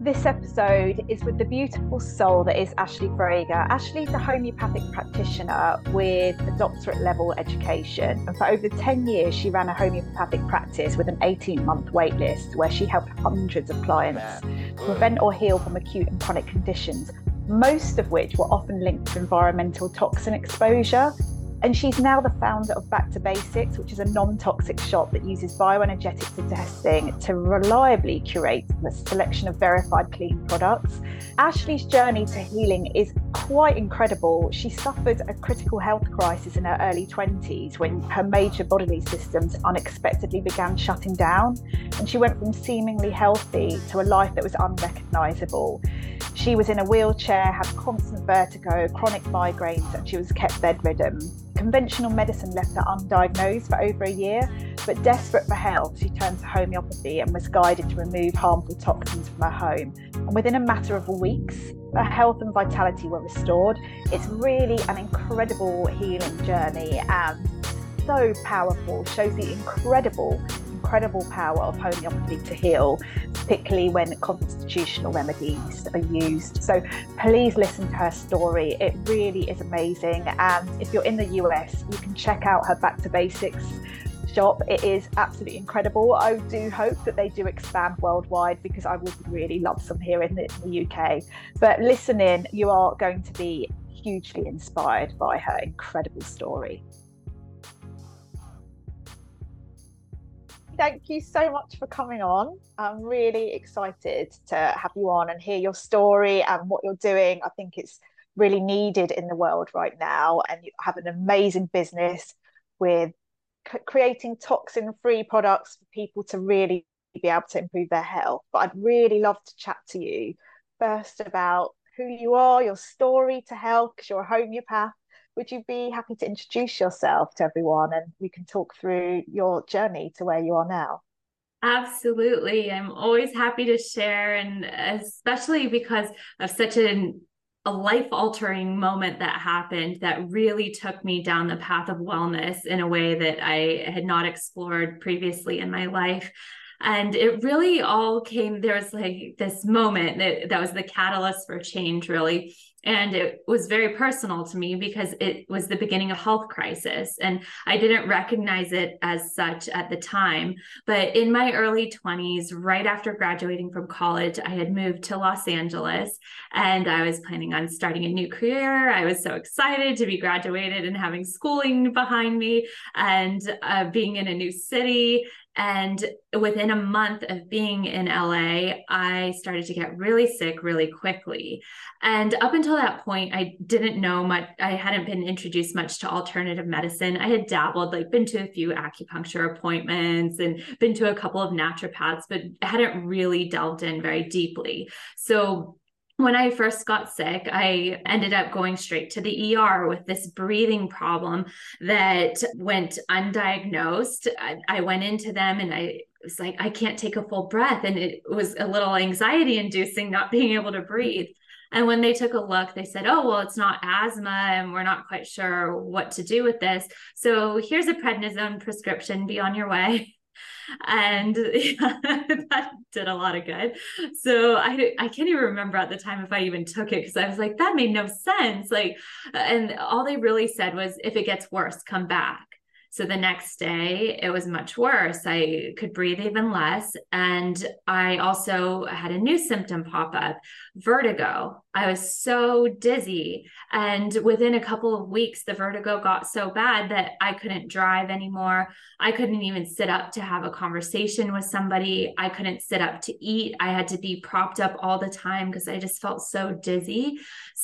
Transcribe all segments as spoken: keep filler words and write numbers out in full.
This episode is with the beautiful soul that is Ashley Frager. Ashley's a homeopathic practitioner with a doctorate level education. And for over ten years, she ran a homeopathic practice with an eighteen month wait list where she helped hundreds of clients prevent or heal from acute and chronic conditions, most of which were often linked to environmental toxin exposure. And she's now the founder of Back to Basics, which is a non-toxic shop that uses bioenergetics testing to reliably curate a selection of verified clean products. Ashley's journey to healing is quite incredible. She suffered a critical health crisis in her early twenties when her major bodily systems unexpectedly began shutting down, and she went from seemingly healthy to a life that was unrecognisable. She was in a wheelchair, had constant vertigo, chronic migraines, and she was kept bedridden. Conventional medicine left her undiagnosed for over a year, but desperate for help, she turned to homeopathy and was guided to remove harmful toxins from her home. And within a matter of weeks, her health and vitality were restored. It's really an incredible healing journey and so powerful, shows the incredible incredible power of homeopathy to heal, particularly when constitutional remedies are used. So please listen to her story. It really is amazing. And if you're in the U S, you can check out her Back to Basics shop. It is absolutely incredible. I do hope that they do expand worldwide because I would really love some here in the, in the U K. But listen in, you are going to be hugely inspired by her incredible story. Thank you so much for coming on. I'm really excited to have you on and hear your story and what you're doing. I think it's really needed in the world right now. And you have an amazing business with c- creating toxin-free products for people to really be able to improve their health. But I'd really love to chat to you first about who you are, your story to health, because you're a homeopath. Would you be happy to introduce yourself to everyone and we can talk through your journey to where you are now? Absolutely. I'm always happy to share, and especially because of such an, a life-altering moment that happened that really took me down the path of wellness in a way that I had not explored previously in my life. And it really all came, there was like this moment that, that was the catalyst for change, really. And it was very personal to me because it was the beginning of a health crisis. And I didn't recognize it as such at the time. But in my early twenties, right after graduating from college, I had moved to Los Angeles and I was planning on starting a new career. I was so excited to be graduated and having schooling behind me and uh, being in a new city. And within a month of being in L A, I started to get really sick really quickly. And up until that point, I didn't know much. I hadn't been introduced much to alternative medicine. I had dabbled, like been to a few acupuncture appointments and been to a couple of naturopaths, but hadn't really delved in very deeply. So when I first got sick, I ended up going straight to the E R with this breathing problem that went undiagnosed. I, I went into them and I was like, I can't take a full breath. And it was a little anxiety inducing not being able to breathe. And when they took a look, they said, oh, well, it's not asthma and we're not quite sure what to do with this. So here's a prednisone prescription, be on your way. And yeah, that did a lot of good. So I, I can't even remember at the time if I even took it because I was like, that made no sense. Like, and all they really said was, if it gets worse, come back. So the next day it was much worse. I could breathe even less. And I also had a new symptom pop up, vertigo. I was so dizzy. And within a couple of weeks, the vertigo got so bad that I couldn't drive anymore. I couldn't even sit up to have a conversation with somebody. I couldn't sit up to eat. I had to be propped up all the time because I just felt so dizzy.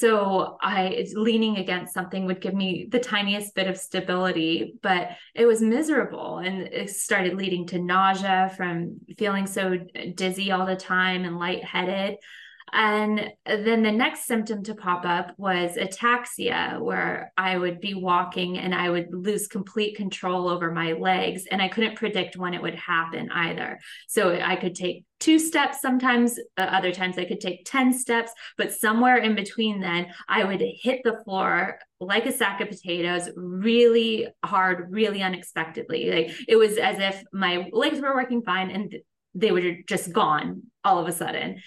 So I leaning against something would give me the tiniest bit of stability, but it was miserable. And it started leading to nausea from feeling so dizzy all the time and lightheaded. And then the next symptom to pop up was ataxia, where I would be walking and I would lose complete control over my legs. And I couldn't predict when it would happen either. So I could take two steps sometimes, uh, other times I could take ten steps, but somewhere in between then I would hit the floor like a sack of potatoes really hard, really unexpectedly. Like it was as if my legs were working fine and they were just gone all of a sudden.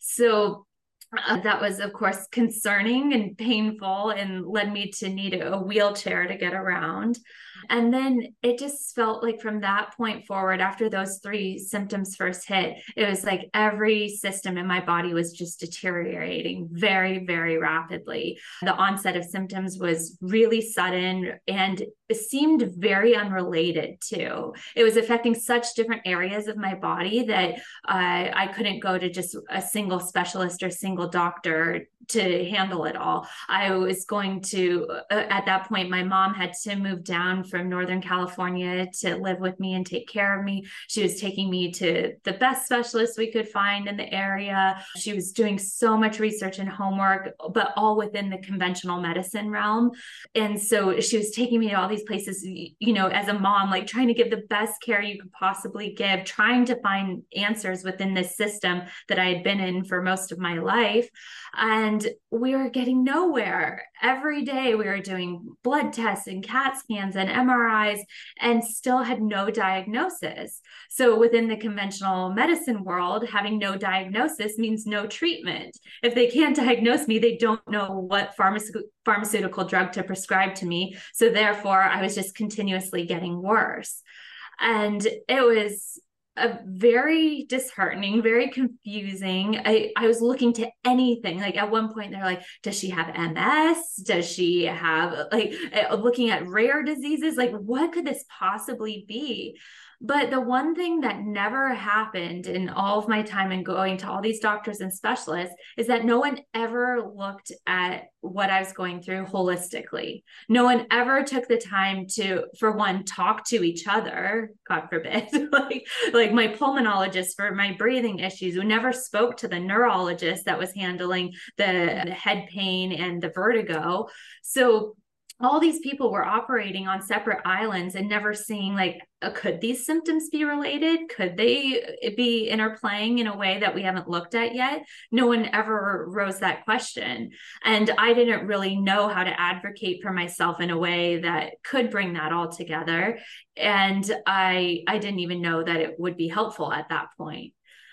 So Uh, that was, of course, concerning and painful and led me to need a wheelchair to get around. And then it just felt like from that point forward, after those three symptoms first hit, it was like every system in my body was just deteriorating very, very rapidly. The onset of symptoms was really sudden and it seemed very unrelated too. It was affecting such different areas of my body that uh, I couldn't go to just a single specialist or single doctor to handle it all. I was going to, uh, at that point, my mom had to move down from Northern California to live with me and take care of me. She was taking me to the best specialists we could find in the area. She was doing so much research and homework, but all within the conventional medicine realm. And so she was taking me to all these places, you know, as a mom, like trying to give the best care you could possibly give, trying to find answers within this system that I had been in for most of my life. And we were getting nowhere. Every day we were doing blood tests and CAT scans and M R Is and still had no diagnosis. So within the conventional medicine world, having no diagnosis means no treatment. If they can't diagnose me, they don't know what pharmace- pharmaceutical drug to prescribe to me. So therefore, I was just continuously getting worse. And it was a very disheartening, very confusing. I, I was looking to anything. Like at one point, they're like, does she have M S? Does she have like looking at rare diseases? Like, what could this possibly be? But the one thing that never happened in all of my time and going to all these doctors and specialists is that no one ever looked at what I was going through holistically. No one ever took the time to, for one, talk to each other, God forbid, like, like my pulmonologist for my breathing issues, who never spoke to the neurologist that was handling the, the head pain and the vertigo. So all these people were operating on separate islands and never seeing like, uh, could these symptoms be related? Could they be interplaying in a way that we haven't looked at yet? No one ever rose that question. And I didn't really know how to advocate for myself in a way that could bring that all together. And I, I didn't even know that it would be helpful at that point.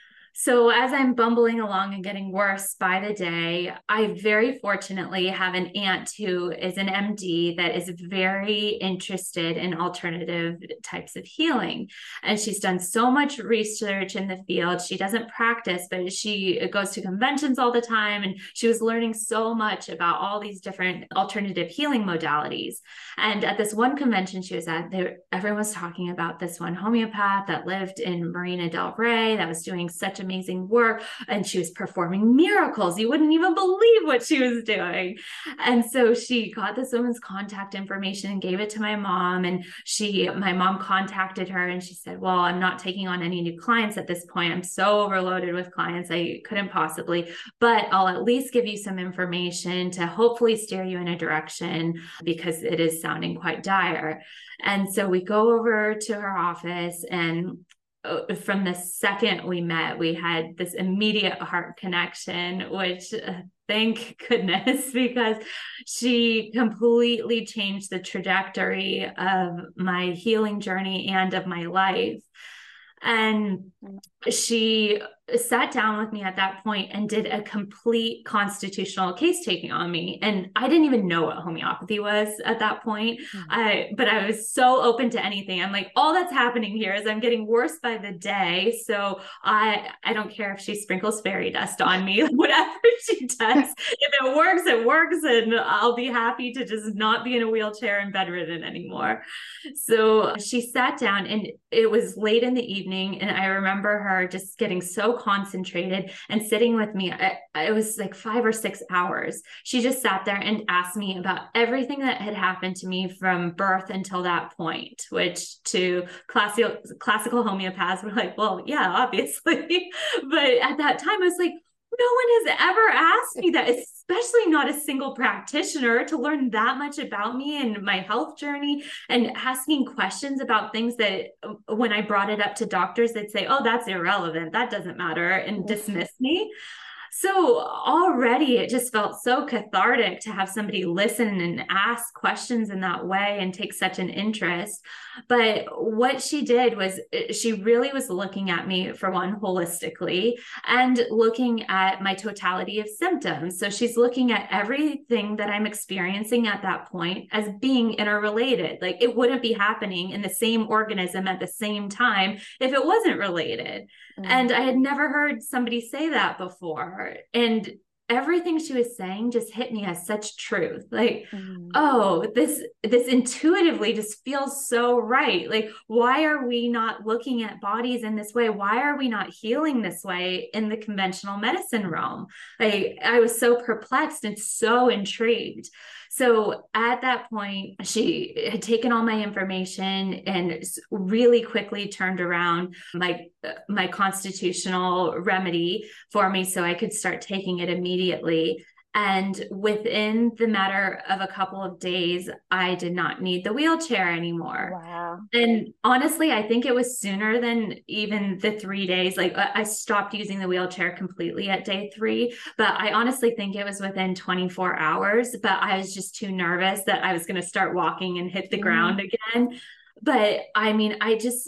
So as I'm bumbling along and getting worse by the day, I very fortunately have an aunt who is an M D that is very interested in alternative types of healing. And she's done so much research in the field. She doesn't practice, but she goes to conventions all the time. And she was learning so much about all these different alternative healing modalities. And at this one convention she was at, they, everyone was talking about this one homeopath that lived in Marina del Rey that was doing such amazing work, and she was performing miracles. You wouldn't even believe what she was doing. And so she got this woman's contact information and gave it to my mom. And she, my mom contacted her and she said, well, I'm not taking on any new clients at this point. I'm so overloaded with clients. I couldn't possibly, but I'll at least give you some information to hopefully steer you in a direction because it is sounding quite dire. And so we go over to her office, and from the second we met, we had this immediate heart connection, which uh, thank goodness, because she completely changed the trajectory of my healing journey and of my life. And she sat down with me at that point and did a complete constitutional case taking on me. And I didn't even know what homeopathy was at that point. Mm-hmm. I, but I was so open to anything. I'm like, all that's happening here is I'm getting worse by the day. So I, I don't care if she sprinkles fairy dust on me, whatever she does. If it works, it works. And I'll be happy to just not be in a wheelchair and bedridden anymore. So she sat down, and it was late in the evening. And I remember her just getting so concentrated and sitting with me. I, it was like five or six hours. She just sat there and asked me about everything that had happened to me from birth until that point, which to classical, classical homeopaths were like, well, yeah, obviously. But at that time, I was like, no one has ever asked me that, especially not a single practitioner, to learn that much about me and my health journey, and asking questions about things that when I brought it up to doctors, they'd say, oh, that's irrelevant. That doesn't matter, and dismiss me. So already it just felt so cathartic to have somebody listen and ask questions in that way and take such an interest. But what she did was she really was looking at me, for one, holistically, and looking at my totality of symptoms. So she's looking at everything that I'm experiencing at that point as being interrelated. Like it wouldn't be happening in the same organism at the same time if it wasn't related. Mm. And I had never heard somebody say that before. And everything she was saying just hit me as such truth. Like, mm. oh, this, this intuitively just feels so right. Like, why are we not looking at bodies in this way? Why are we not healing this way in the conventional medicine realm? Like, I was so perplexed and so intrigued. So at that point, she had taken all my information and really quickly turned around my, my constitutional remedy for me so I could start taking it immediately. And within the matter of a couple of days, I did not need the wheelchair anymore. Wow. And honestly, I think it was sooner than even the three days. Like I stopped using the wheelchair completely at day three, but I honestly think it was within twenty-four hours, but I was just too nervous that I was going to start walking and hit the mm. ground again. But I mean, I just,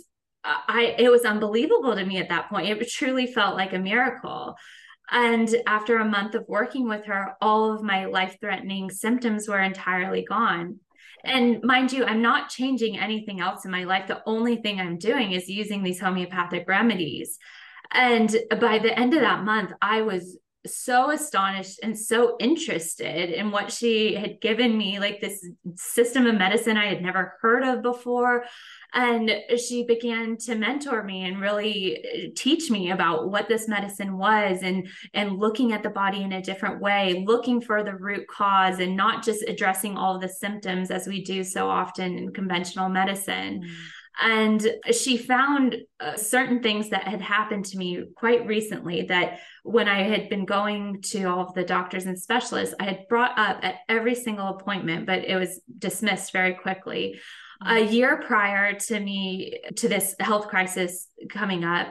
I, it was unbelievable to me at that point. It truly felt like a miracle. And after a month of working with her, all of my life-threatening symptoms were entirely gone. And mind you, I'm not changing anything else in my life. The only thing I'm doing is using these homeopathic remedies. And by the end of that month, I was so astonished and so interested in what she had given me, like this system of medicine I had never heard of before. And she began to mentor me and really teach me about what this medicine was, and, and looking at the body in a different way, looking for the root cause and not just addressing all the symptoms as we do so often in conventional medicine. Mm. And she found uh, certain things that had happened to me quite recently that when I had been going to all of the doctors and specialists, I had brought up at every single appointment, but it was dismissed very quickly. A year prior to me, to this health crisis coming up,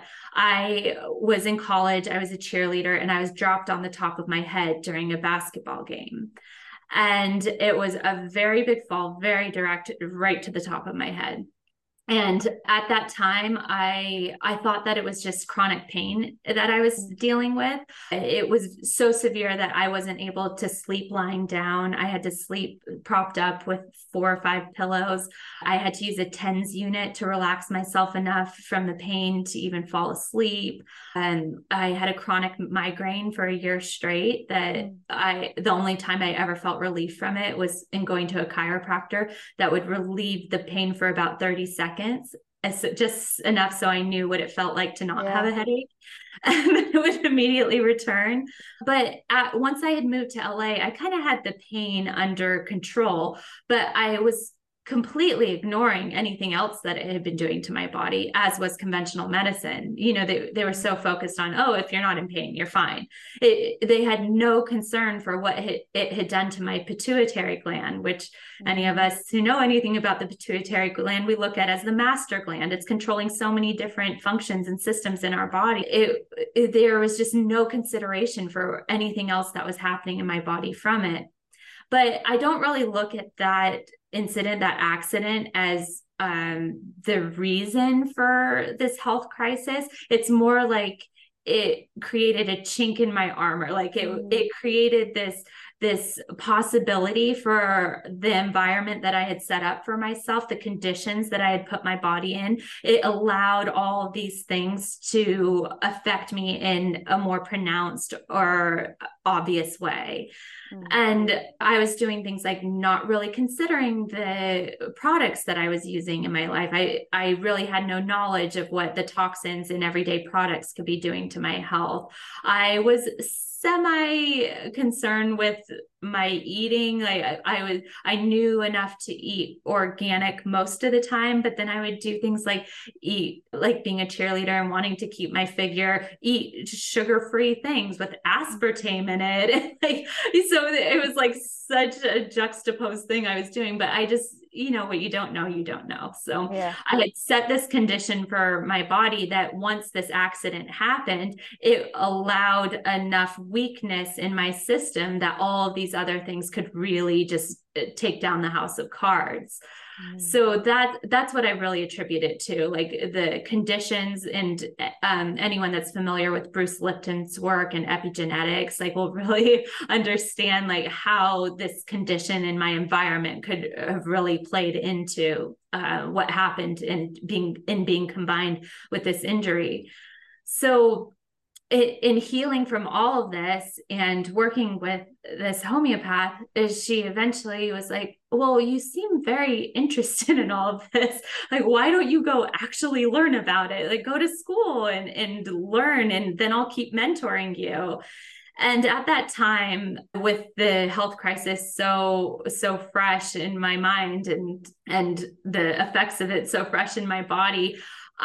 I was in college, I was a cheerleader, and I was dropped on the top of my head during a basketball game. And it was a very big fall, very direct, right to the top of my head. And at that time, I I thought that it was just chronic pain that I was dealing with. It was so severe that I wasn't able to sleep lying down. I had to sleep propped up with four or five pillows. I had to use a TENS unit to relax myself enough from the pain to even fall asleep. And I had a chronic migraine for a year straight that I, the only time I ever felt relief from it was in going to a chiropractor that would relieve the pain for about thirty seconds. As just enough so I knew what it felt like to not yeah. have a headache, and then it would immediately return. But at, once I had moved to L A, I kind of had the pain under control, but I was completely ignoring anything else that it had been doing to my body, as was conventional medicine. You know, they, they were so focused on, oh, if you're not in pain, you're fine. It, they had no concern for what it, it had done to my pituitary gland, which mm-hmm. any of us who know anything about the pituitary gland, we look at as the master gland. It's controlling so many different functions and systems in our body. It, it, there was just no consideration for anything else that was happening in my body from it. But I don't really look at that incident, that accident, as um, the reason for this health crisis. It's more like it created a chink in my armor. Like it, mm. it created this, this possibility for the environment that I had set up for myself, the conditions that I had put my body in. It allowed all of these things to affect me in a more pronounced or obvious way. Mm. And I was doing things like not really considering the products that I was using in my life. I, I really had no knowledge of what the toxins in everyday products could be doing to my health. I was semi concerned with my eating. Like I, I was, I knew enough to eat organic most of the time, but then I would do things like eat, like being a cheerleader and wanting to keep my figure, eat sugar-free things with aspartame in it. Like, so it was like such a juxtaposed thing I was doing, but I just, you know, what you don't know, you don't know. So yeah. I had set this condition for my body that once this accident happened, it allowed enough weakness in my system that all of these other things could really just take down the house of cards. Mm. So that that's what I really attribute it to, like the conditions. And um, anyone that's familiar with Bruce Lipton's work and epigenetics, like will really understand like how this condition in my environment could have really played into uh, what happened and being in being combined with this injury. So in healing from all of this and working with this homeopath, is she eventually was like, well, you seem very interested in all of this. Like, why don't you go actually learn about it? Like, go to school and, and learn, and then I'll keep mentoring you. And at that time, with the health crisis so so fresh in my mind and and the effects of it so fresh in my body,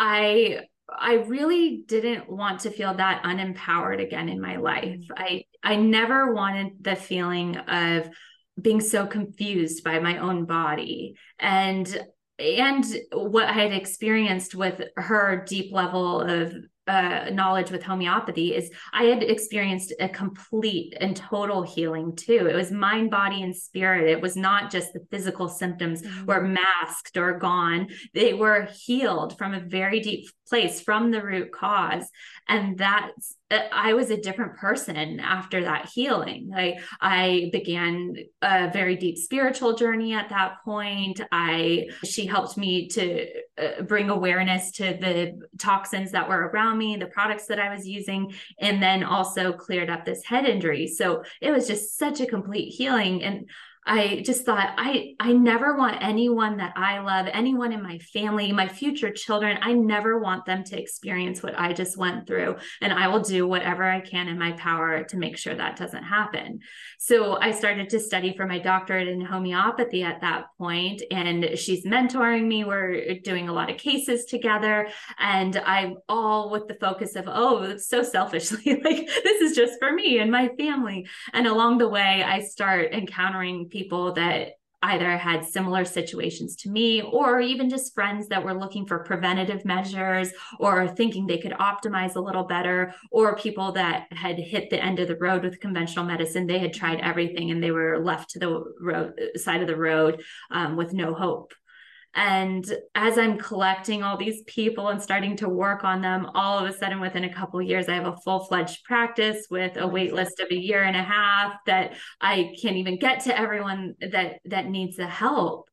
I I really didn't want to feel that unempowered again in my life. I I never wanted the feeling of being so confused by my own body. And and what I had experienced with her deep level of uh, knowledge with homeopathy is I had experienced a complete and total healing too. It was mind, body, and spirit. It was not just the physical symptoms mm-hmm. were masked or gone. They were healed from a very deep place, from the root cause. And that's, I was a different person after that healing. Like I began a very deep spiritual journey at that point. I, she helped me to uh, bring awareness to the toxins that were around me, the products that I was using, and then also cleared up this head injury. So it was just such a complete healing. And I just thought, I, I never want anyone that I love, anyone in my family, my future children, I never want them to experience what I just went through. And I will do whatever I can in my power to make sure that doesn't happen. So I started to study for my doctorate in homeopathy at that point, and she's mentoring me. We're doing a lot of cases together, and I'm all with the focus of, oh, it's so selfishly, like this is just for me and my family. And along the way, I start encountering people that either had similar situations to me, or even just friends that were looking for preventative measures or thinking they could optimize a little better, or people that had hit the end of the road with conventional medicine. They had tried everything and they were left to the road, side of the road um, with no hope. And as I'm collecting all these people and starting to work on them, all of a sudden, within a couple of years, I have a full-fledged practice with a wait list of a year and a half that I can't even get to everyone that, that needs the help.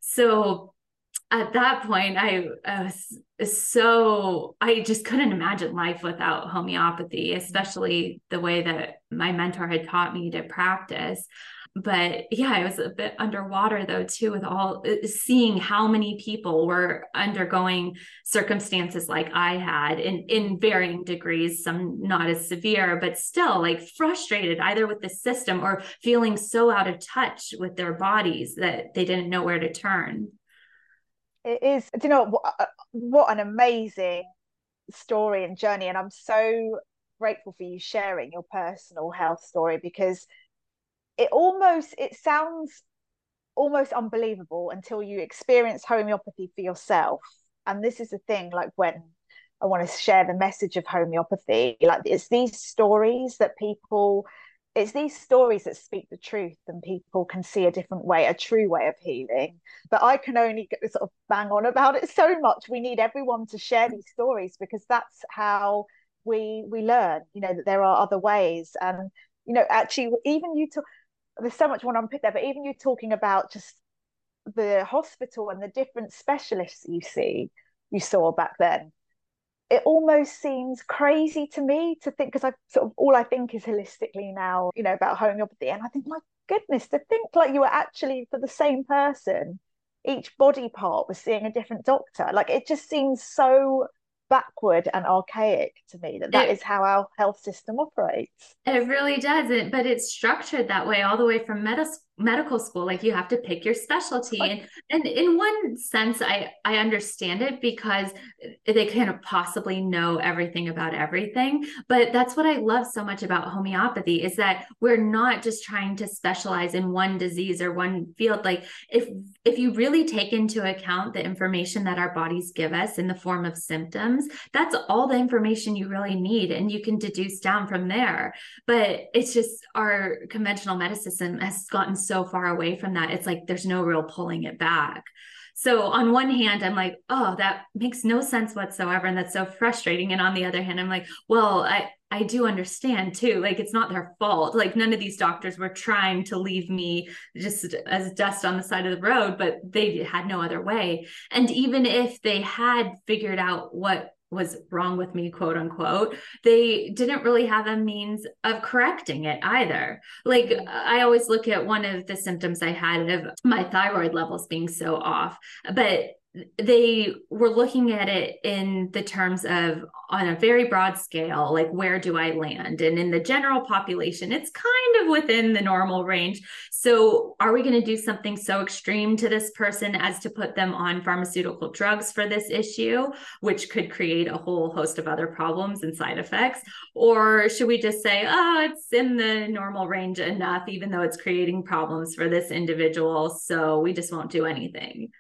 So at that point, I, I was so, I just couldn't imagine life without homeopathy, especially the way that my mentor had taught me to practice. But yeah, I was a bit underwater though, too, with all seeing how many people were undergoing circumstances like I had in, in varying degrees, some not as severe, but still like frustrated either with the system or feeling so out of touch with their bodies that they didn't know where to turn. It is, do you know what, what an amazing story and journey. And I'm so grateful for you sharing your personal health story, because it almost, it sounds almost unbelievable until you experience homeopathy for yourself. And this is the thing, like when I want to share the message of homeopathy, like it's these stories that people, it's these stories that speak the truth, and people can see a different way, a true way of healing. But I can only get, sort of bang on about it so much. We need everyone to share these stories, because that's how we we learn, you know, that there are other ways. And, you know, actually, even you talk, there's so much I want to unpick there, but even you talking about just the hospital and the different specialists you see, you saw back then, it almost seems crazy to me to think, because I sort of, all I think is holistically now, you know, about homeopathy. And I think, my goodness, to think like you were actually, for the same person, each body part was seeing a different doctor. Like, it just seems so backward and archaic to me that that It is how our health system operates. It really doesn't, but it's structured that way all the way from med- medical school. Like you have to pick your specialty. I, And and in one sense, I I understand it because they can't possibly know everything about everything. But that's what I love so much about homeopathy is that we're not just trying to specialize in one disease or one field. Like if if you really take into account the information that our bodies give us in the form of symptoms, that's all the information you really need, and you can deduce down from there. But it's just our conventional medicine has gotten so far away from that. It's like there's no real pulling it back. So on one hand, I'm like, oh, that makes no sense whatsoever. And that's so frustrating. And on the other hand, I'm like, well, I, I do understand too. Like it's not their fault. Like none of these doctors were trying to leave me just as dust on the side of the road, but they had no other way. And even if they had figured out what was wrong with me, quote unquote, they didn't really have a means of correcting it either. Like I always look at one of the symptoms I had of my thyroid levels being so off, but they were looking at it in the terms of on a very broad scale, like where do I land? And in the general population, it's kind of within the normal range. So are we going to do something so extreme to this person as to put them on pharmaceutical drugs for this issue, which could create a whole host of other problems and side effects? Or should we just say, oh, it's in the normal range enough, even though it's creating problems for this individual, so we just won't do anything?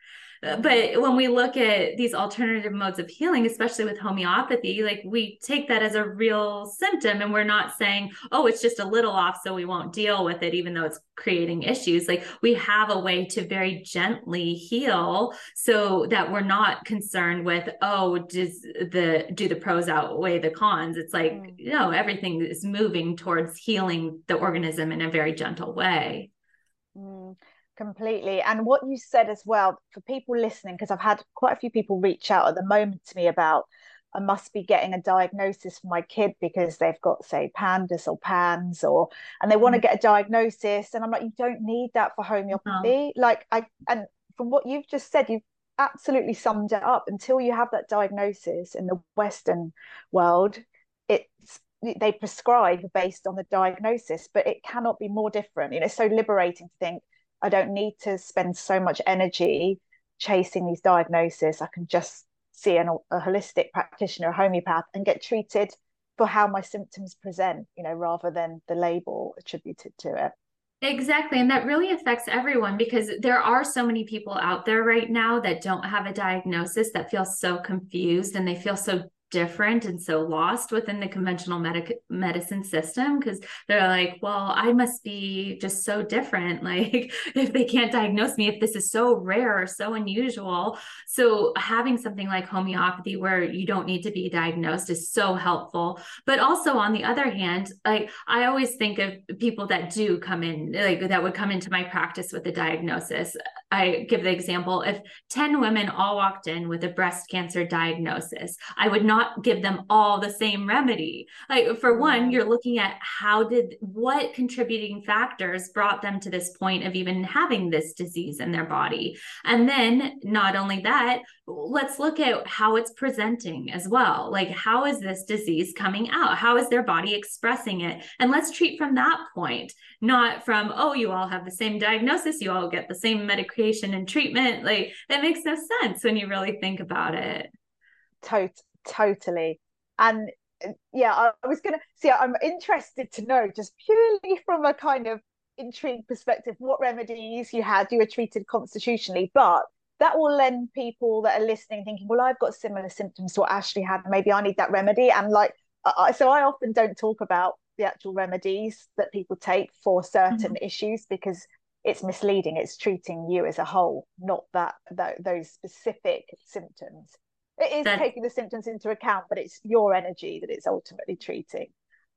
But when we look at these alternative modes of healing, especially with homeopathy, like we take that as a real symptom and we're not saying, oh, it's just a little off, so we won't deal with it, even though it's creating issues. Like we have a way to very gently heal so that we're not concerned with, oh, does the, do the pros outweigh the cons? It's like, mm. you know, everything is moving towards healing the organism in a very gentle way. Mm. Completely. And what you said as well, for people listening, because I've had quite a few people reach out at the moment to me about, I must be getting a diagnosis for my kid because they've got, say, PANDAS or PANS, or, and they want to get a diagnosis. And I'm like, you don't need that for homeopathy. No. Like I, and from what you've just said, you've absolutely summed it up. Until you have that diagnosis in the Western world, it's, they prescribe based on the diagnosis, but it cannot be more different. You know, it's so liberating to think, I don't need to spend so much energy chasing these diagnoses. I can just see an, a holistic practitioner, a homeopath, and get treated for how my symptoms present, you know, rather than the label attributed to it. Exactly. And that really affects everyone because there are so many people out there right now that don't have a diagnosis, that feel so confused and they feel so different and so lost within the conventional medic- medicine system, because they're like, well, I must be just so different. Like if they can't diagnose me, if this is so rare or so unusual. So having something like homeopathy where you don't need to be diagnosed is so helpful. But also on the other hand, like I always think of people that do come in, like that would come into my practice with a diagnosis. I give the example, if ten women all walked in with a breast cancer diagnosis, I would not give them all the same remedy. Like for one, you're looking at how did, what contributing factors brought them to this point of even having this disease in their body. And then not only that, let's look at how it's presenting as well. Like how is this disease coming out? How is their body expressing it? And let's treat from that point, not from, oh, you all have the same diagnosis, you all get the same medication and treatment. Like that makes no sense when you really think about it. Totally. Totally. And yeah, I, I was going to see, I'm interested to know, just purely from a kind of intrigue perspective, what remedies you had. You were treated constitutionally, but that will lend people that are listening thinking, well, I've got similar symptoms to what Ashley had. Maybe I need that remedy. And like, I, so I often don't talk about the actual remedies that people take for certain mm-hmm. issues because it's misleading. It's treating you as a whole, not that, that those specific symptoms. It is That's, taking the symptoms into account, but it's your energy that it's ultimately treating.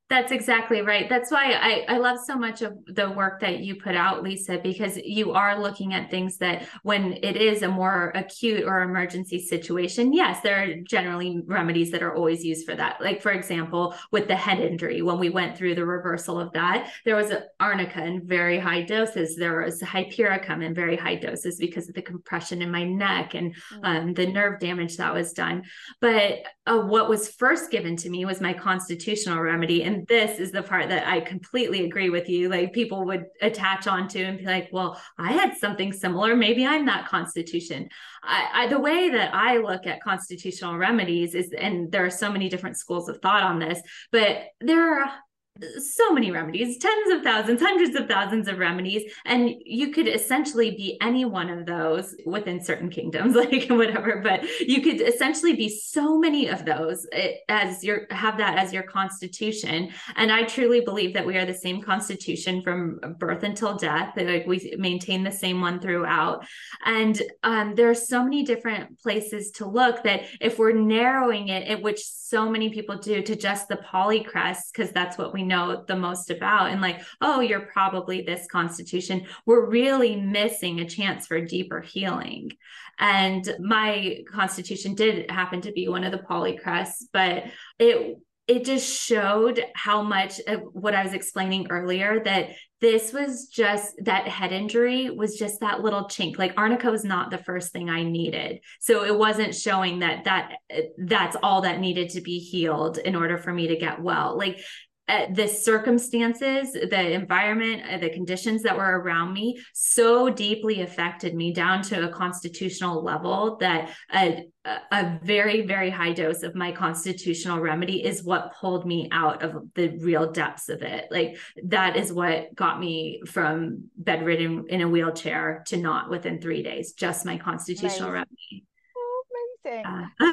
That's exactly right. That's why I, I love so much of the work that you put out, Lisa, because you are looking at things that when it is a more acute or emergency situation, yes, there are generally remedies that are always used for that. Like, for example, with the head injury, when we went through the reversal of that, there was a arnica in very high doses. There was hypericum in very high doses because of the compression in my neck and um, the nerve damage that was done. But uh, what was first given to me was my constitutional remedy. And this is the part that I completely agree with you. Like, people would attach onto and be like, well, I had something similar. Maybe I'm that constitution. I, I, the way that I look at constitutional remedies is, and there are so many different schools of thought on this, but there are so many remedies, tens of thousands, hundreds of thousands of remedies. And you could essentially be any one of those within certain kingdoms, like whatever, but you could essentially be so many of those as your, have that as your constitution. And I truly believe that we are the same constitution from birth until death. Like, we maintain the same one throughout. And um, there are so many different places to look that if we're narrowing it, at which so many people do, to just the polycrest, because that's what we know the most about, and like, oh, you're probably this constitution, we're really missing a chance for deeper healing. And my constitution did happen to be one of the polycrests, but it it just showed how much of what I was explaining earlier, that this was just, that head injury was just that little chink. Like, arnica was not the first thing I needed. So it wasn't showing that that that's all that needed to be healed in order for me to get well. Like, Uh, the circumstances, the environment, uh, the conditions that were around me so deeply affected me down to a constitutional level that a, a very, very high dose of my constitutional remedy is what pulled me out of the real depths of it. Like, that is what got me from bedridden in a wheelchair to not within three days, just my constitutional Amazing. remedy. Oh, amazing.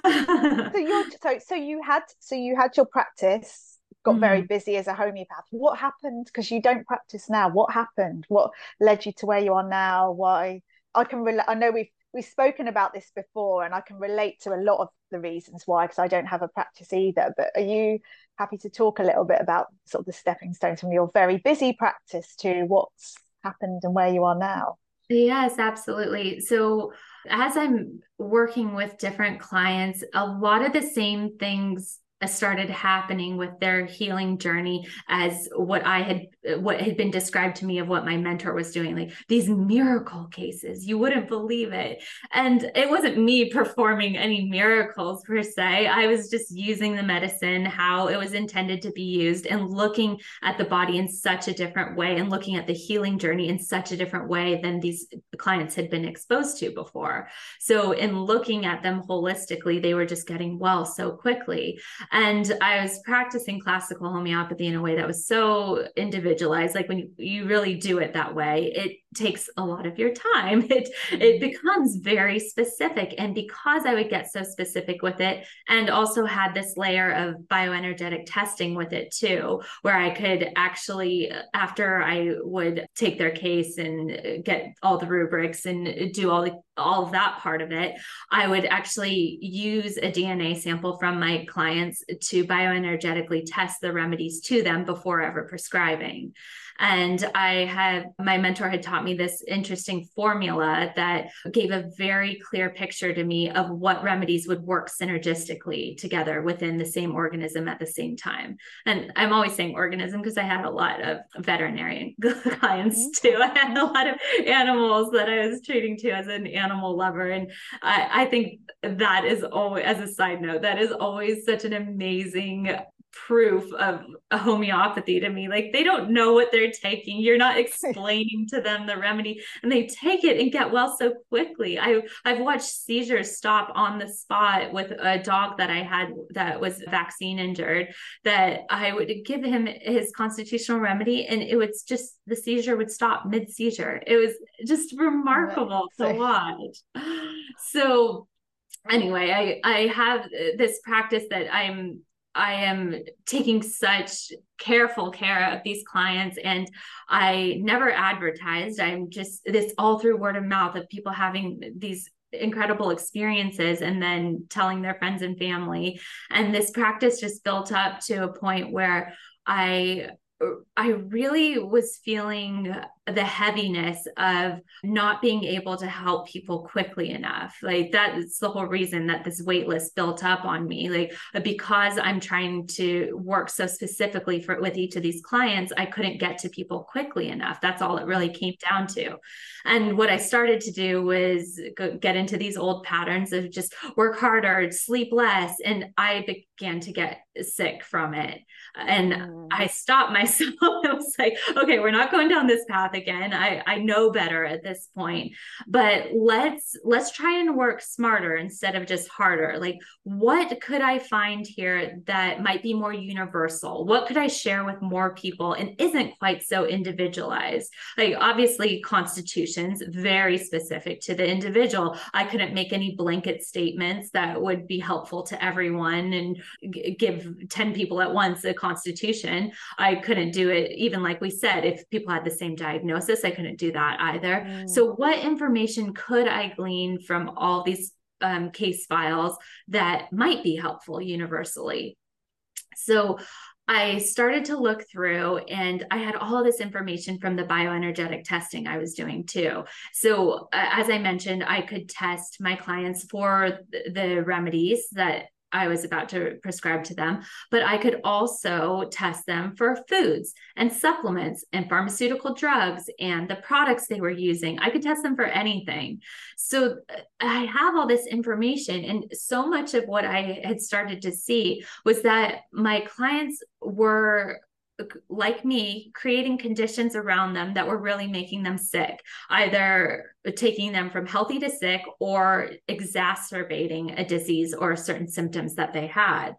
Uh, so you're so so you had so you had your practice, got mm-hmm. very busy as a homeopath. What happened? Because you don't practice now. What happened? What led you to where you are now? Why? I can relate. I know we've we've spoken about this before, and I can relate to a lot of the reasons why, because I don't have a practice either. But are you happy to talk a little bit about sort of the stepping stones from your very busy practice to what's happened and where you are now? Yes, absolutely. So as I'm working with different clients, a lot of the same things started happening with their healing journey as what I had, what had been described to me of what my mentor was doing, like these miracle cases. You wouldn't believe it. And it wasn't me performing any miracles per se. I was just using the medicine how it was intended to be used, and looking at the body in such a different way, and looking at the healing journey in such a different way than these clients had been exposed to before. So in looking at them holistically, they were just getting well so quickly. And I was practicing classical homeopathy in a way that was so individualized. Like, when you, you really do it that way, it takes a lot of your time. It, it becomes very specific. And because I would get so specific with it, and also had this layer of bioenergetic testing with it too, where I could actually, after I would take their case and get all the rubrics and do all the all of that part of it, I would actually use a D N A sample from my clients to bioenergetically test the remedies to them before ever prescribing. And I have, my mentor had taught me this interesting formula that gave a very clear picture to me of what remedies would work synergistically together within the same organism at the same time. And I'm always saying organism because I had a lot of veterinarian clients too. I had a lot of animals that I was treating to as an animal lover. And I, I think that is always, as a side note, that is always such an amazing proof of a homeopathy to me. Like, they don't know what they're taking. You're not explaining to them the remedy, and they take it and get well so quickly. I, I've watched seizures stop on the spot with a dog that I had that was vaccine injured, that I would give him his constitutional remedy, and it was just, the seizure would stop mid seizure. It was just remarkable to watch. So anyway, I, I have this practice that I'm I am taking such careful care of these clients, and I never advertised. I'm just, this all through word of mouth of people having these incredible experiences and then telling their friends and family. And this practice just built up to a point where I I really was feeling the heaviness of not being able to help people quickly enough. Like that's the whole reason that this wait list built up on me. Like because I'm trying to work so specifically for with each of these clients, I couldn't get to people quickly enough. That's all it really came down to. And what I started to do was go, get into these old patterns of just work harder, sleep less. And I began to get sick from it. And mm. I stopped myself. I was like, okay, we're not going down this path again. I, I know better at this point, but let's, let's try and work smarter instead of just harder. Like, what could I find here that might be more universal? What could I share with more people and isn't quite so individualized? Like, obviously, constitutions, very specific to the individual. I couldn't make any blanket statements that would be helpful to everyone and g- give ten people at once a constitution. I couldn't do it, even like we said, if people had the same diagnosis, I couldn't do that either. Mm. So what information could I glean from all these um, case files that might be helpful universally? So I started to look through, and I had all of this information from the bioenergetic testing I was doing too. So uh, as I mentioned, I could test my clients for th- the remedies that I was about to prescribe to them, but I could also test them for foods and supplements and pharmaceutical drugs and the products they were using. I could test them for anything. So I have all this information, and so much of what I had started to see was that my clients were, like me, creating conditions around them that were really making them sick, either taking them from healthy to sick or exacerbating a disease or certain symptoms that they had.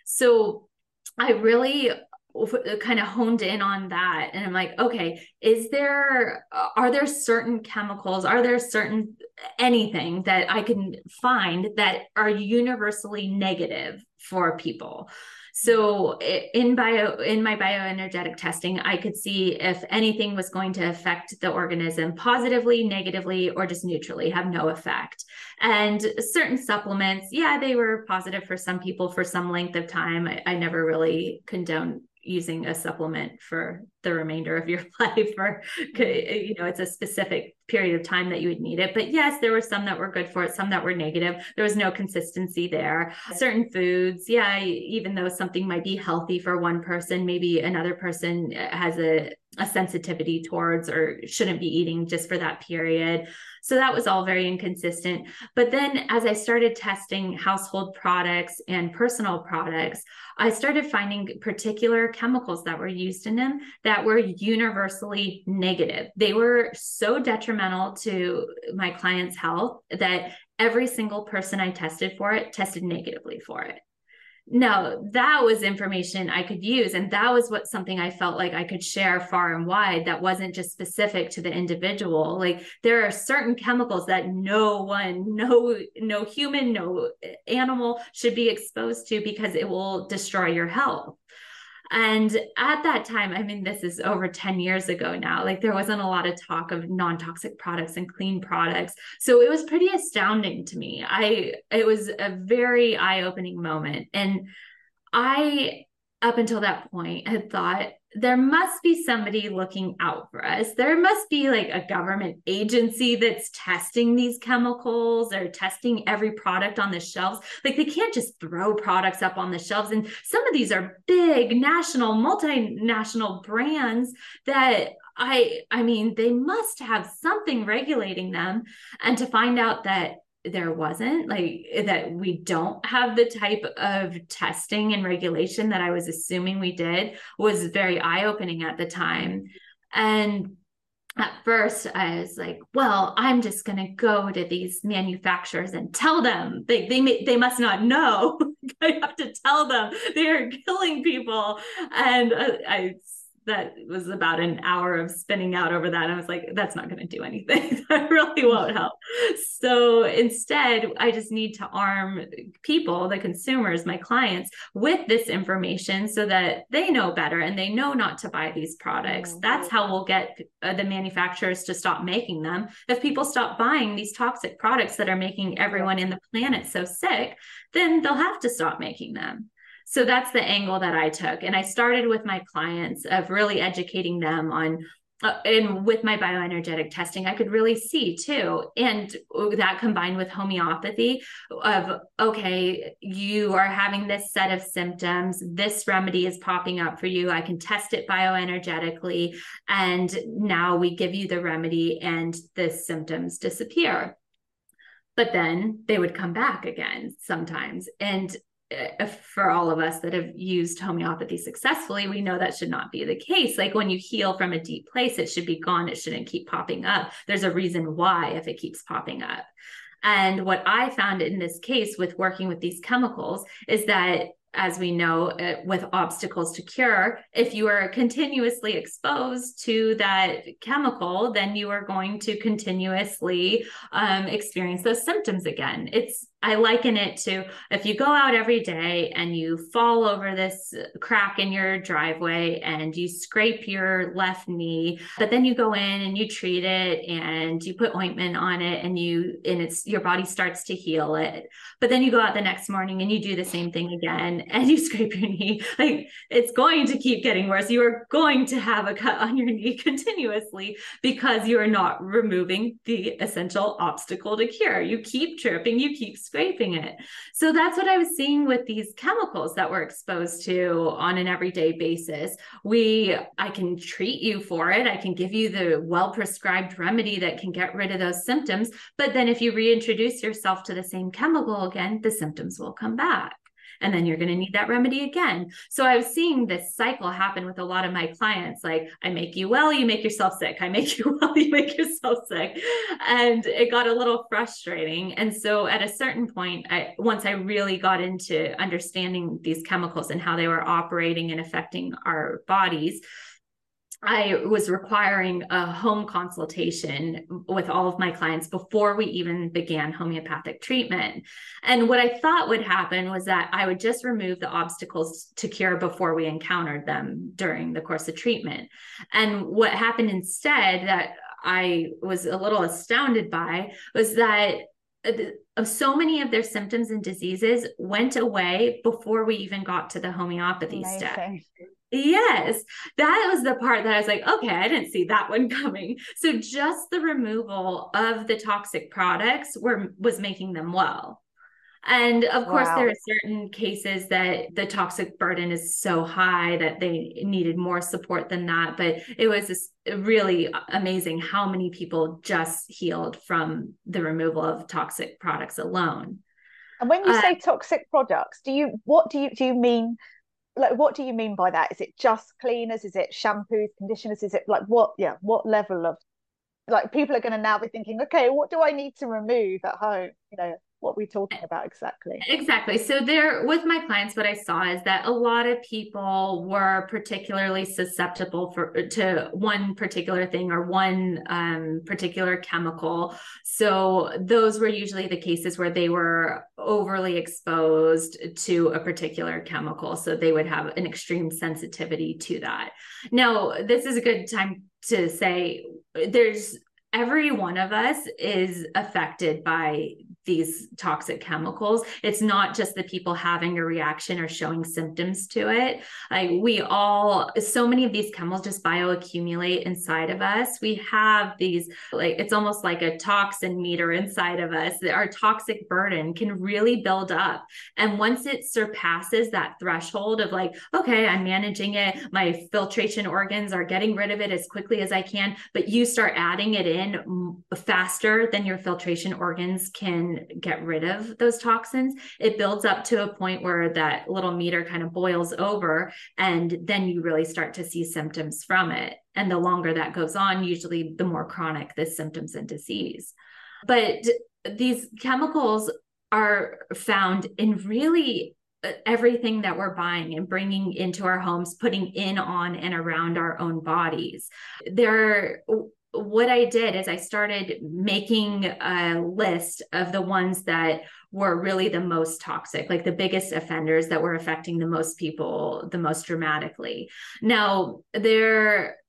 So I really kind of honed in on that. And I'm like, okay, is there, are there certain chemicals, are there certain anything that I can find that are universally negative for people? So in bio, in my bioenergetic testing, I could see if anything was going to affect the organism positively, negatively, or just neutrally, have no effect. And certain supplements, yeah, they were positive for some people for some length of time. I, I never really condone using a supplement for the remainder of your life, or, you know, it's a specific period of time that you would need it. But yes, there were some that were good for it, some that were negative. There was no consistency there. Certain foods, yeah, even though something might be healthy for one person, maybe another person has a, a sensitivity towards or shouldn't be eating just for that period. So that was all very inconsistent. But then as I started testing household products and personal products, I started finding particular chemicals that were used in them that were universally negative. They were so detrimental to my client's health that every single person I tested for it tested negatively for it. Now, that was information I could use. And that was what something I felt like I could share far and wide that wasn't just specific to the individual. Like, there are certain chemicals that no one, no, no human, no animal should be exposed to because it will destroy your health. And at that time, I mean, this is over ten years ago now, like there wasn't a lot of talk of non-toxic products and clean products. So it was pretty astounding to me. I, it was a very eye-opening moment. And I, up until that point, had thought, there must be somebody looking out for us. There must be like a government agency that's testing these chemicals or testing every product on the shelves. Like, they can't just throw products up on the shelves. And some of these are big national, multinational brands that I, I mean, they must have something regulating them. And to find out that there wasn't, like, that we don't have the type of testing and regulation that I was assuming we did, was very eye-opening at the time. And at first I was like, well, I'm just going to go to these manufacturers and tell them they, they, may, they must not know. I have to tell them they are killing people. And uh, I that was about an hour of spinning out over that. And I was like, that's not going to do anything. That really won't help. So instead, I just need to arm people, the consumers, my clients, with this information so that they know better and they know not to buy these products. Mm-hmm. That's how we'll get uh, the manufacturers to stop making them. If people stop buying these toxic products that are making everyone in the planet so sick, then they'll have to stop making them. So that's the angle that I took. And I started with my clients of really educating them on, uh, and with my bioenergetic testing, I could really see too. And that combined with homeopathy of, okay, you are having this set of symptoms, this remedy is popping up for you. I can test it bioenergetically. And now we give you the remedy and the symptoms disappear. But then they would come back again sometimes. And for all of us that have used homeopathy successfully, we know that should not be the case. Like when you heal from a deep place, it should be gone. It shouldn't keep popping up. There's a reason why if it keeps popping up. And what I found in this case with working with these chemicals is that, as we know, uh, with obstacles to cure, if you are continuously exposed to that chemical, then you are going to continuously um, experience those symptoms again. It's I liken it to if you go out every day and you fall over this crack in your driveway and you scrape your left knee, but then you go in and you treat it and you put ointment on it and you and it's your body starts to heal it. But then you go out the next morning and you do the same thing again and you scrape your knee. Like it's going to keep getting worse. You are going to have a cut on your knee continuously because you are not removing the essential obstacle to cure. You keep tripping, you keep scraping it. So that's what I was seeing with these chemicals that we're exposed to on an everyday basis. We, I can treat you for it. I can give you the well-prescribed remedy that can get rid of those symptoms. But then if you reintroduce yourself to the same chemical again, the symptoms will come back. And then you're going to need that remedy again. So I was seeing this cycle happen with a lot of my clients. Like, I make you well, you make yourself sick. I make you well, you make yourself sick. And it got a little frustrating. And so at a certain point, I, once I really got into understanding these chemicals and how they were operating and affecting our bodies, I was requiring a home consultation with all of my clients before we even began homeopathic treatment. And what I thought would happen was that I would just remove the obstacles to cure before we encountered them during the course of treatment. And what happened instead that I was a little astounded by was that so many of their symptoms and diseases went away before we even got to the homeopathy Amazing. step. Yes, that was the part that I was like, okay, I didn't see that one coming. So just the removal of the toxic products were was making them well. And of course, Wow. there are certain cases that the toxic burden is so high that they needed more support than that. But it was just really amazing how many people just healed from the removal of toxic products alone. And when you Uh, say toxic products, do you what do you do you mean? Like, what do you mean by that? Is it just cleaners? Is it shampoos, conditioners? Is it like what? Yeah, what level of, like, people are going to now be thinking, okay, what do I need to remove at home? You know, what are we talking about exactly? Exactly. So there, with my clients, what I saw is that a lot of people were particularly susceptible for to one particular thing or one um, particular chemical. So those were usually the cases where they were overly exposed to a particular chemical. So they would have an extreme sensitivity to that. Now, this is a good time to say there's every one of us is affected by these toxic chemicals. It's not just the people having a reaction or showing symptoms to it. Like we all, so many of these chemicals just bioaccumulate inside of us. We have these, like, it's almost like a toxin meter inside of us. Our toxic burden can really build up. And once it surpasses that threshold of like, okay, I'm managing it, my filtration organs are getting rid of it as quickly as I can, but you start adding it in faster than your filtration organs can get rid of those toxins, it builds up to a point where that little meter kind of boils over, and then you really start to see symptoms from it. And the longer that goes on, usually the more chronic the symptoms and disease. But these chemicals are found in really everything that we're buying and bringing into our homes, putting in, on, and around our own bodies. They're What I did is I started making a list of the ones that were really the most toxic, like the biggest offenders that were affecting the most people the most dramatically. Now, there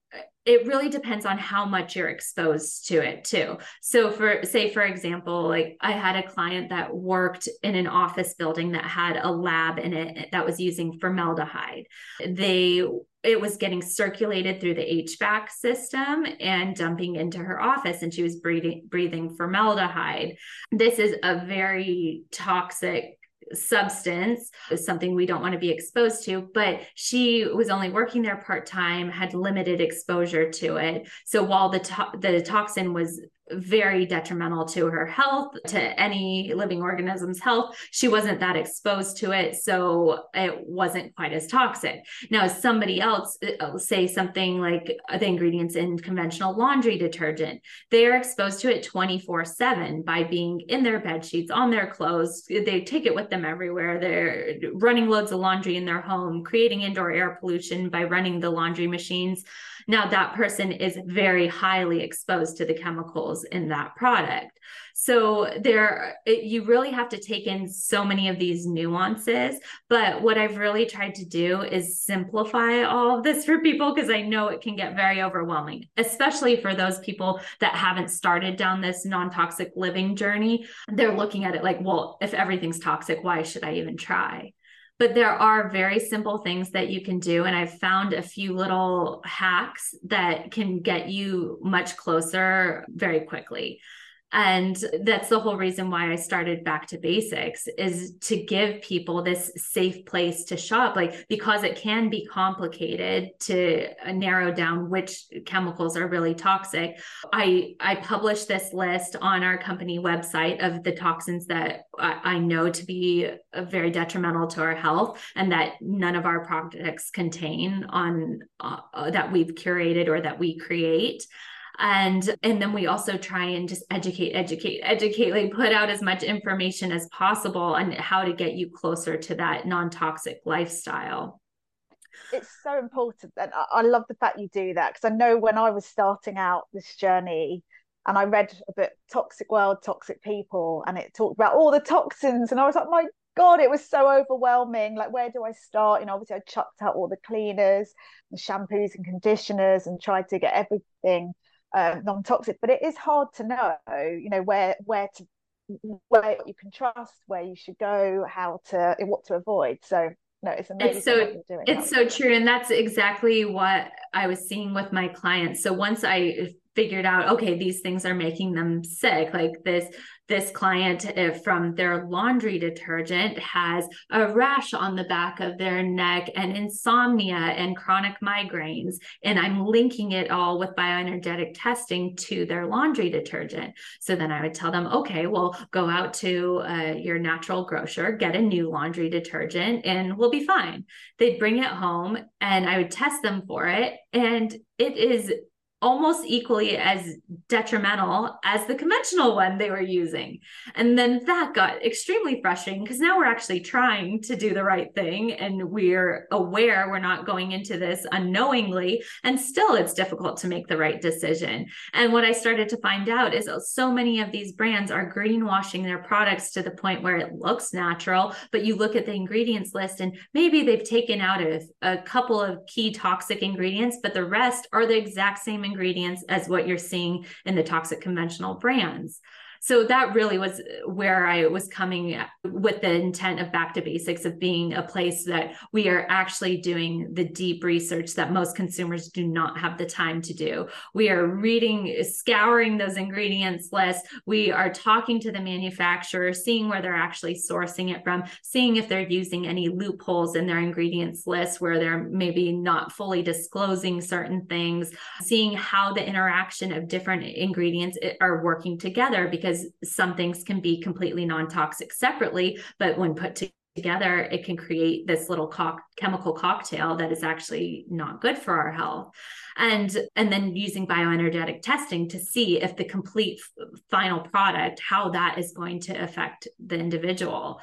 it really depends on how much you're exposed to it too. So for say, for example, like I had a client that worked in an office building that had a lab in it that was using formaldehyde. They it was getting circulated through the H V A C system and dumping into her office, and she was breathing breathing formaldehyde. This is a very toxic substance, is something we don't want to be exposed to, but she was only working there part-time, had limited exposure to it. So while the to- the toxin was very detrimental to her health, to any living organism's health, she wasn't that exposed to it, so it wasn't quite as toxic. Now, somebody else, say something like the ingredients in conventional laundry detergent, they are exposed to it twenty-four seven by being in their bed sheets, on their clothes. They take it with them everywhere. They're running loads of laundry in their home, creating indoor air pollution by running the laundry machines. Now that person is very highly exposed to the chemicals in that product. So there, you really have to take in so many of these nuances. But what I've really tried to do is simplify all of this for people, because I know it can get very overwhelming, especially for those people that haven't started down this non-toxic living journey. They're looking at it like, well, if everything's toxic, why should I even try? But there are very simple things that you can do. And I've found a few little hacks that can get you much closer very quickly. And that's the whole reason why I started Back to Basics, is to give people this safe place to shop, like, because it can be complicated to narrow down which chemicals are really toxic. I, I published this list on our company website of the toxins that I, I know to be very detrimental to our health and that none of our products contain on uh, that we've curated or that we create. And, and then we also try and just educate, educate, educate, like put out as much information as possible on how to get you closer to that non-toxic lifestyle. It's so important. And I, I love the fact you do that, because I know when I was starting out this journey and I read a bit Toxic World, Toxic People, and it talked about all the toxins, and I was like, my God, it was so overwhelming. Like, where do I start? You know, obviously I chucked out all the cleaners, the shampoos and conditioners, and tried to get everything Uh, non-toxic, but it is hard to know, you know, where where to where you can trust, where you should go, how to what to avoid. So no, it's amazing. It's so it's so true, and that's exactly what I was seeing with my clients. So once I figured out, okay, these things are making them sick, like this this client if from their laundry detergent has a rash on the back of their neck and insomnia and chronic migraines, and I'm linking it all with bioenergetic testing to their laundry detergent. So then I would tell them, okay, well, go out to uh, your natural grocer, get a new laundry detergent, and we'll be fine. They'd bring it home and I would test them for it, and it is almost equally as detrimental as the conventional one they were using. And then that got extremely frustrating, because now we're actually trying to do the right thing and we're aware we're not going into this unknowingly, and still it's difficult to make the right decision. And what I started to find out is so many of these brands are greenwashing their products to the point where it looks natural, but you look at the ingredients list and maybe they've taken out a, a couple of key toxic ingredients, but the rest are the exact same ingredients as what you're seeing in the toxic conventional brands. So that really was where I was coming with the intent of Back to Basics, of being a place that we are actually doing the deep research that most consumers do not have the time to do. We are reading, scouring those ingredients lists. We are talking to the manufacturer, seeing where they're actually sourcing it from, seeing if they're using any loopholes in their ingredients list where they're maybe not fully disclosing certain things, seeing how the interaction of different ingredients are working together, because some things can be completely non-toxic separately, but when put together, it can create this little co- chemical cocktail that is actually not good for our health. And, and then using bioenergetic testing to see if the complete f- final product, how that is going to affect the individual.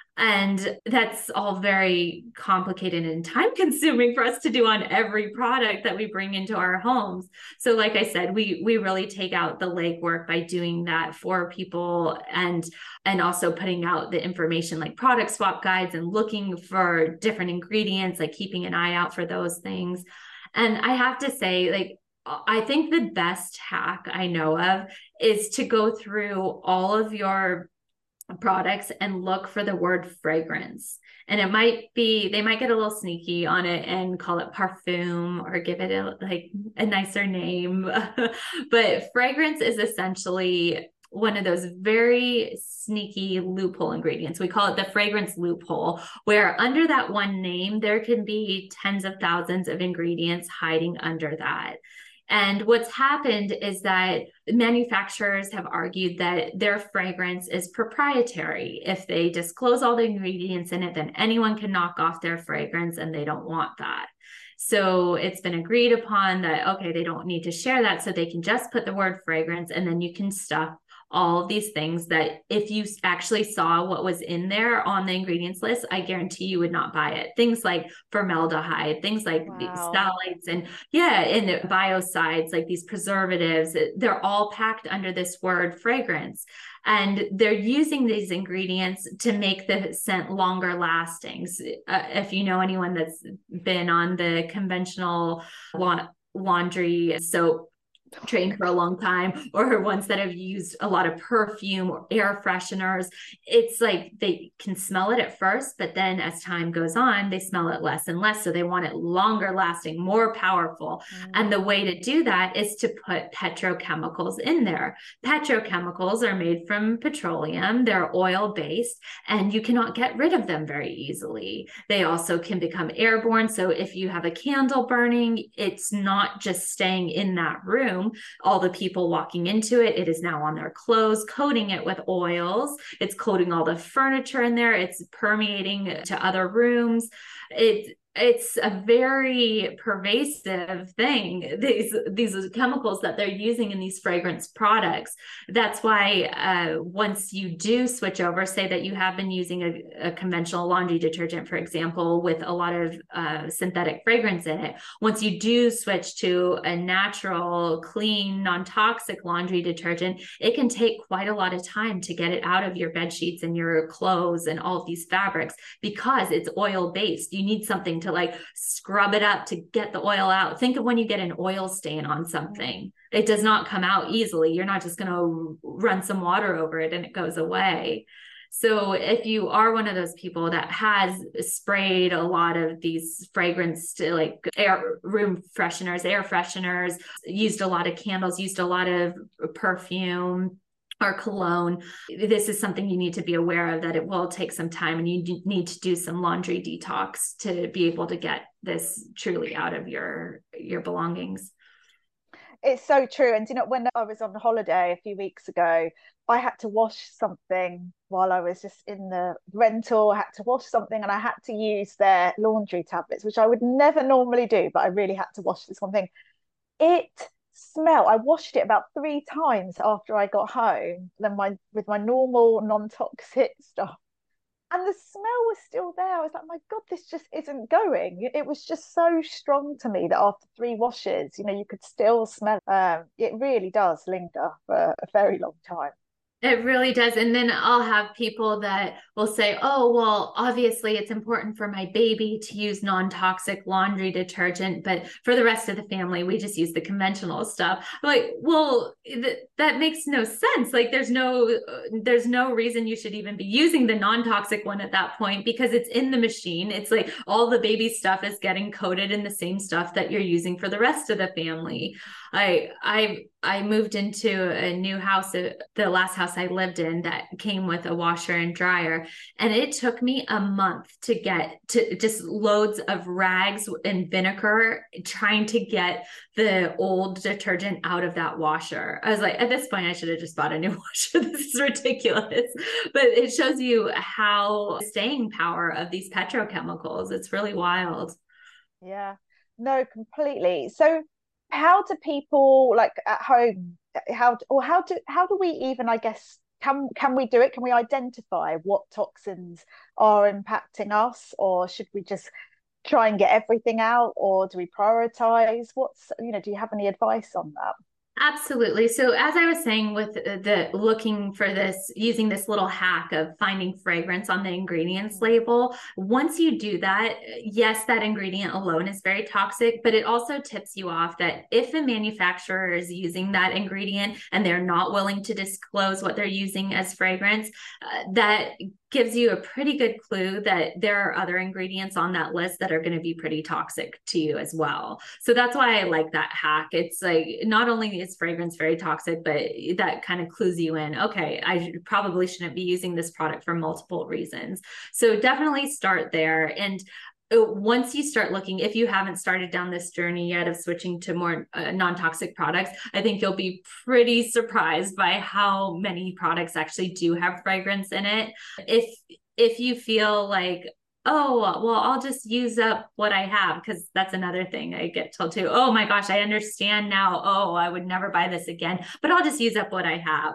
And that's all very complicated and time consuming for us to do on every product that we bring into our homes. So like I said, we we really take out the legwork by doing that for people, and and also putting out the information like product swap guides and looking for different ingredients, like keeping an eye out for those things. And I have to say, like, I think the best hack I know of is to go through all of your products and look for the word fragrance. And it might be, they might get a little sneaky on it and call it parfum or give it a, like a nicer name. But fragrance is essentially one of those very sneaky loophole ingredients. We call it the fragrance loophole, where under that one name, there can be tens of thousands of ingredients hiding under that. And what's happened is that manufacturers have argued that their fragrance is proprietary. If they disclose all the ingredients in it, then anyone can knock off their fragrance, and they don't want that. So it's been agreed upon that, okay, they don't need to share that, so they can just put the word fragrance, and then you can stuff all of these things that if you actually saw what was in there on the ingredients list, I guarantee you would not buy it. Things like formaldehyde, things like Wow. phthalates, and yeah, and biocides, like these preservatives, they're all packed under this word fragrance. And they're using these ingredients to make the scent longer lasting. Uh, if you know anyone that's been on the conventional la- laundry soap trained for a long time, or ones that have used a lot of perfume or air fresheners, it's like they can smell it at first, but then as time goes on, they smell it less and less. So they want it longer lasting, more powerful. Mm. And the way to do that is to put petrochemicals in there. Petrochemicals are made from petroleum, they're oil based, and you cannot get rid of them very easily. They also can become airborne. So if you have a candle burning, it's not just staying in that room. All the people walking into it, it is now on their clothes, coating it with oils. It's coating all the furniture in there. It's permeating to other rooms. It's it's a very pervasive thing, these these chemicals that they're using in these fragrance products. That's why uh, once you do switch over, say that you have been using a, a conventional laundry detergent, for example, with a lot of uh, synthetic fragrance in it, once you do switch to a natural, clean, non-toxic laundry detergent, it can take quite a lot of time to get it out of your bed sheets and your clothes and all of these fabrics, because it's oil-based. You need something to to like scrub it up to get the oil out. Think of when you get an oil stain on something. It does not come out easily. You're not just going to run some water over it and it goes away. So if you are one of those people that has sprayed a lot of these fragrance to like air room fresheners, air fresheners, used a lot of candles, used a lot of perfume or cologne, this is something you need to be aware of, that it will take some time and you need to do some laundry detox to be able to get this truly out of your your belongings. It's so true. And you know, when I was on holiday a few weeks ago, I had to wash something while I was just in the rental. I had to wash something and I had to use their laundry tablets, which I would never normally do, but I really had to wash this one thing. It smell I washed it about three times after I got home then my with my normal non-toxic stuff, and the smell was still there. I was like, my god, this just isn't going. It was just so strong to me that after three washes, you know, you could still smell um it really does linger for a very long time. It really does. And then I'll have people that will say, oh, well, obviously it's important for my baby to use non-toxic laundry detergent, but for the rest of the family, we just use the conventional stuff. I'm like, well, th- that makes no sense. Like there's no, uh, there's no reason you should even be using the non-toxic one at that point, because it's in the machine. It's like all the baby stuff is getting coated in the same stuff that you're using for the rest of the family. I, I, I moved into a new house, the last house I lived in, that came with a washer and dryer. And it took me a month to get to just loads of rags and vinegar trying to get the old detergent out of that washer. I was like, at this point, I should have just bought a new washer. This is ridiculous. But it shows you how staying power of these petrochemicals. It's really wild. Yeah, no, completely. So how do people like at home, how or how do how do we even, I guess, can can we do it? Can we identify what toxins are impacting us, or should we just try and get everything out, or do we prioritize? What's, you know, do you have any advice on that? Absolutely. So as I was saying with the looking for this, using this little hack of finding fragrance on the ingredients label, once you do that, yes, that ingredient alone is very toxic, but it also tips you off that if a manufacturer is using that ingredient and they're not willing to disclose what they're using as fragrance, uh, that gives you a pretty good clue that there are other ingredients on that list that are going to be pretty toxic to you as well. So that's why I like that hack. It's like, not only is fragrance very toxic, but that kind of clues you in, okay, I probably shouldn't be using this product for multiple reasons. So definitely start there. And once you start looking, if you haven't started down this journey yet of switching to more uh, non-toxic products, I think you'll be pretty surprised by how many products actually do have fragrance in it. If if you feel like, oh, well, I'll just use up what I have, because that's another thing I get told too. Oh my gosh, I understand now. Oh, I would never buy this again, but I'll just use up what I have.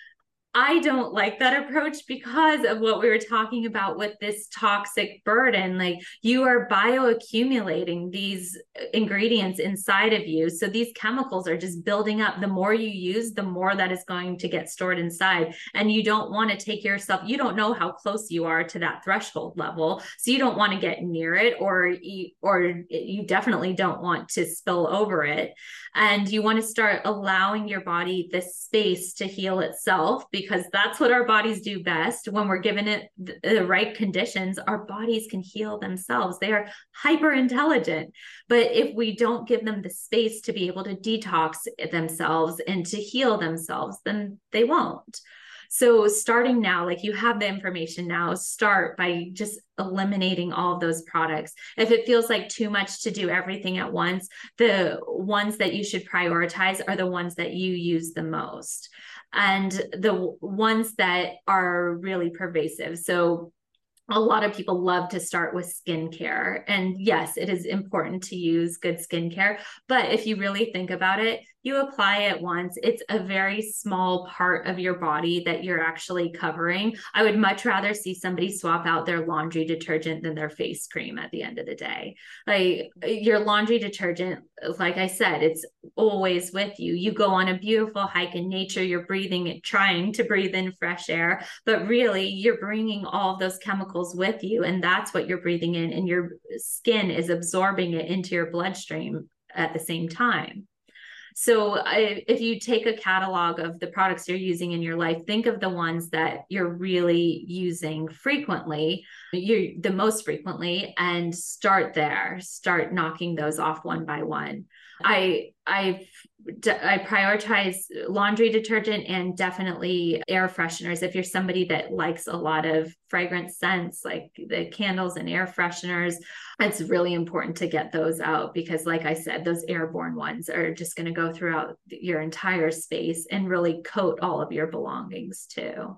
I don't like that approach because of what we were talking about with this toxic burden. Like, you are bioaccumulating these ingredients inside of you. So these chemicals are just building up. The more you use, the more that is going to get stored inside. And you don't want to take yourself, you don't know how close you are to that threshold level. So you don't want to get near it, or, or you definitely don't want to spill over it. And you want to start allowing your body the space to heal itself, because that's what our bodies do best. When we're given it the right conditions, our bodies can heal themselves. They are hyper intelligent. But if we don't give them the space to be able to detox themselves and to heal themselves, then they won't. So starting now, like, you have the information now, start by just eliminating all of those products. If it feels like too much to do everything at once, the ones that you should prioritize are the ones that you use the most, and the ones that are really pervasive. So a lot of people love to start with skincare. And yes, it is important to use good skincare. But if you really think about it, you apply it once. It's a very small part of your body that you're actually covering. I would much rather see somebody swap out their laundry detergent than their face cream at the end of the day. Like, your laundry detergent, like I said, it's always with you. You go on a beautiful hike in nature, you're breathing it, trying to breathe in fresh air, but really you're bringing all of those chemicals with you, and that's what you're breathing in, and your skin is absorbing it into your bloodstream at the same time. So I, if you take a catalog of the products you're using in your life, think of the ones that you're really using frequently, you the most frequently, and start there. Start knocking those off one by one. I I I prioritize laundry detergent and definitely air fresheners. If you're somebody that likes a lot of fragrance scents, like the candles and air fresheners, it's really important to get those out, because like I said, those airborne ones are just going to go throughout your entire space and really coat all of your belongings too.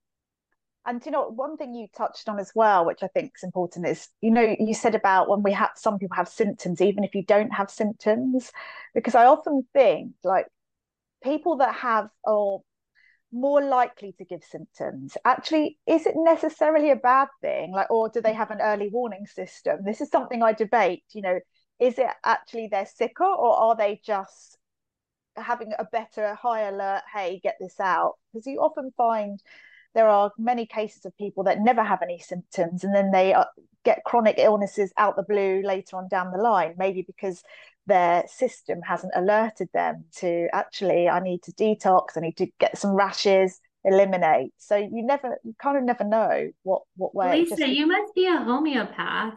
And you know, one thing you touched on as well, which I think is important, is, you know, you said about when we have, some people have symptoms, even if you don't have symptoms, because I often think, like, people that have are more likely to give symptoms. Actually, is it necessarily a bad thing? Like, or do they have an early warning system? This is something I debate, you know, is it actually they're sicker, or are they just having a better high alert, hey, get this out? Because you often find there are many cases of people that never have any symptoms, and then they uh, get chronic illnesses out the blue later on down the line, maybe because their system hasn't alerted them to, actually, I need to detox, I need to get some rashes, eliminate. So you never, you kind of never know what what way. Lisa, just... you must be a homeopath.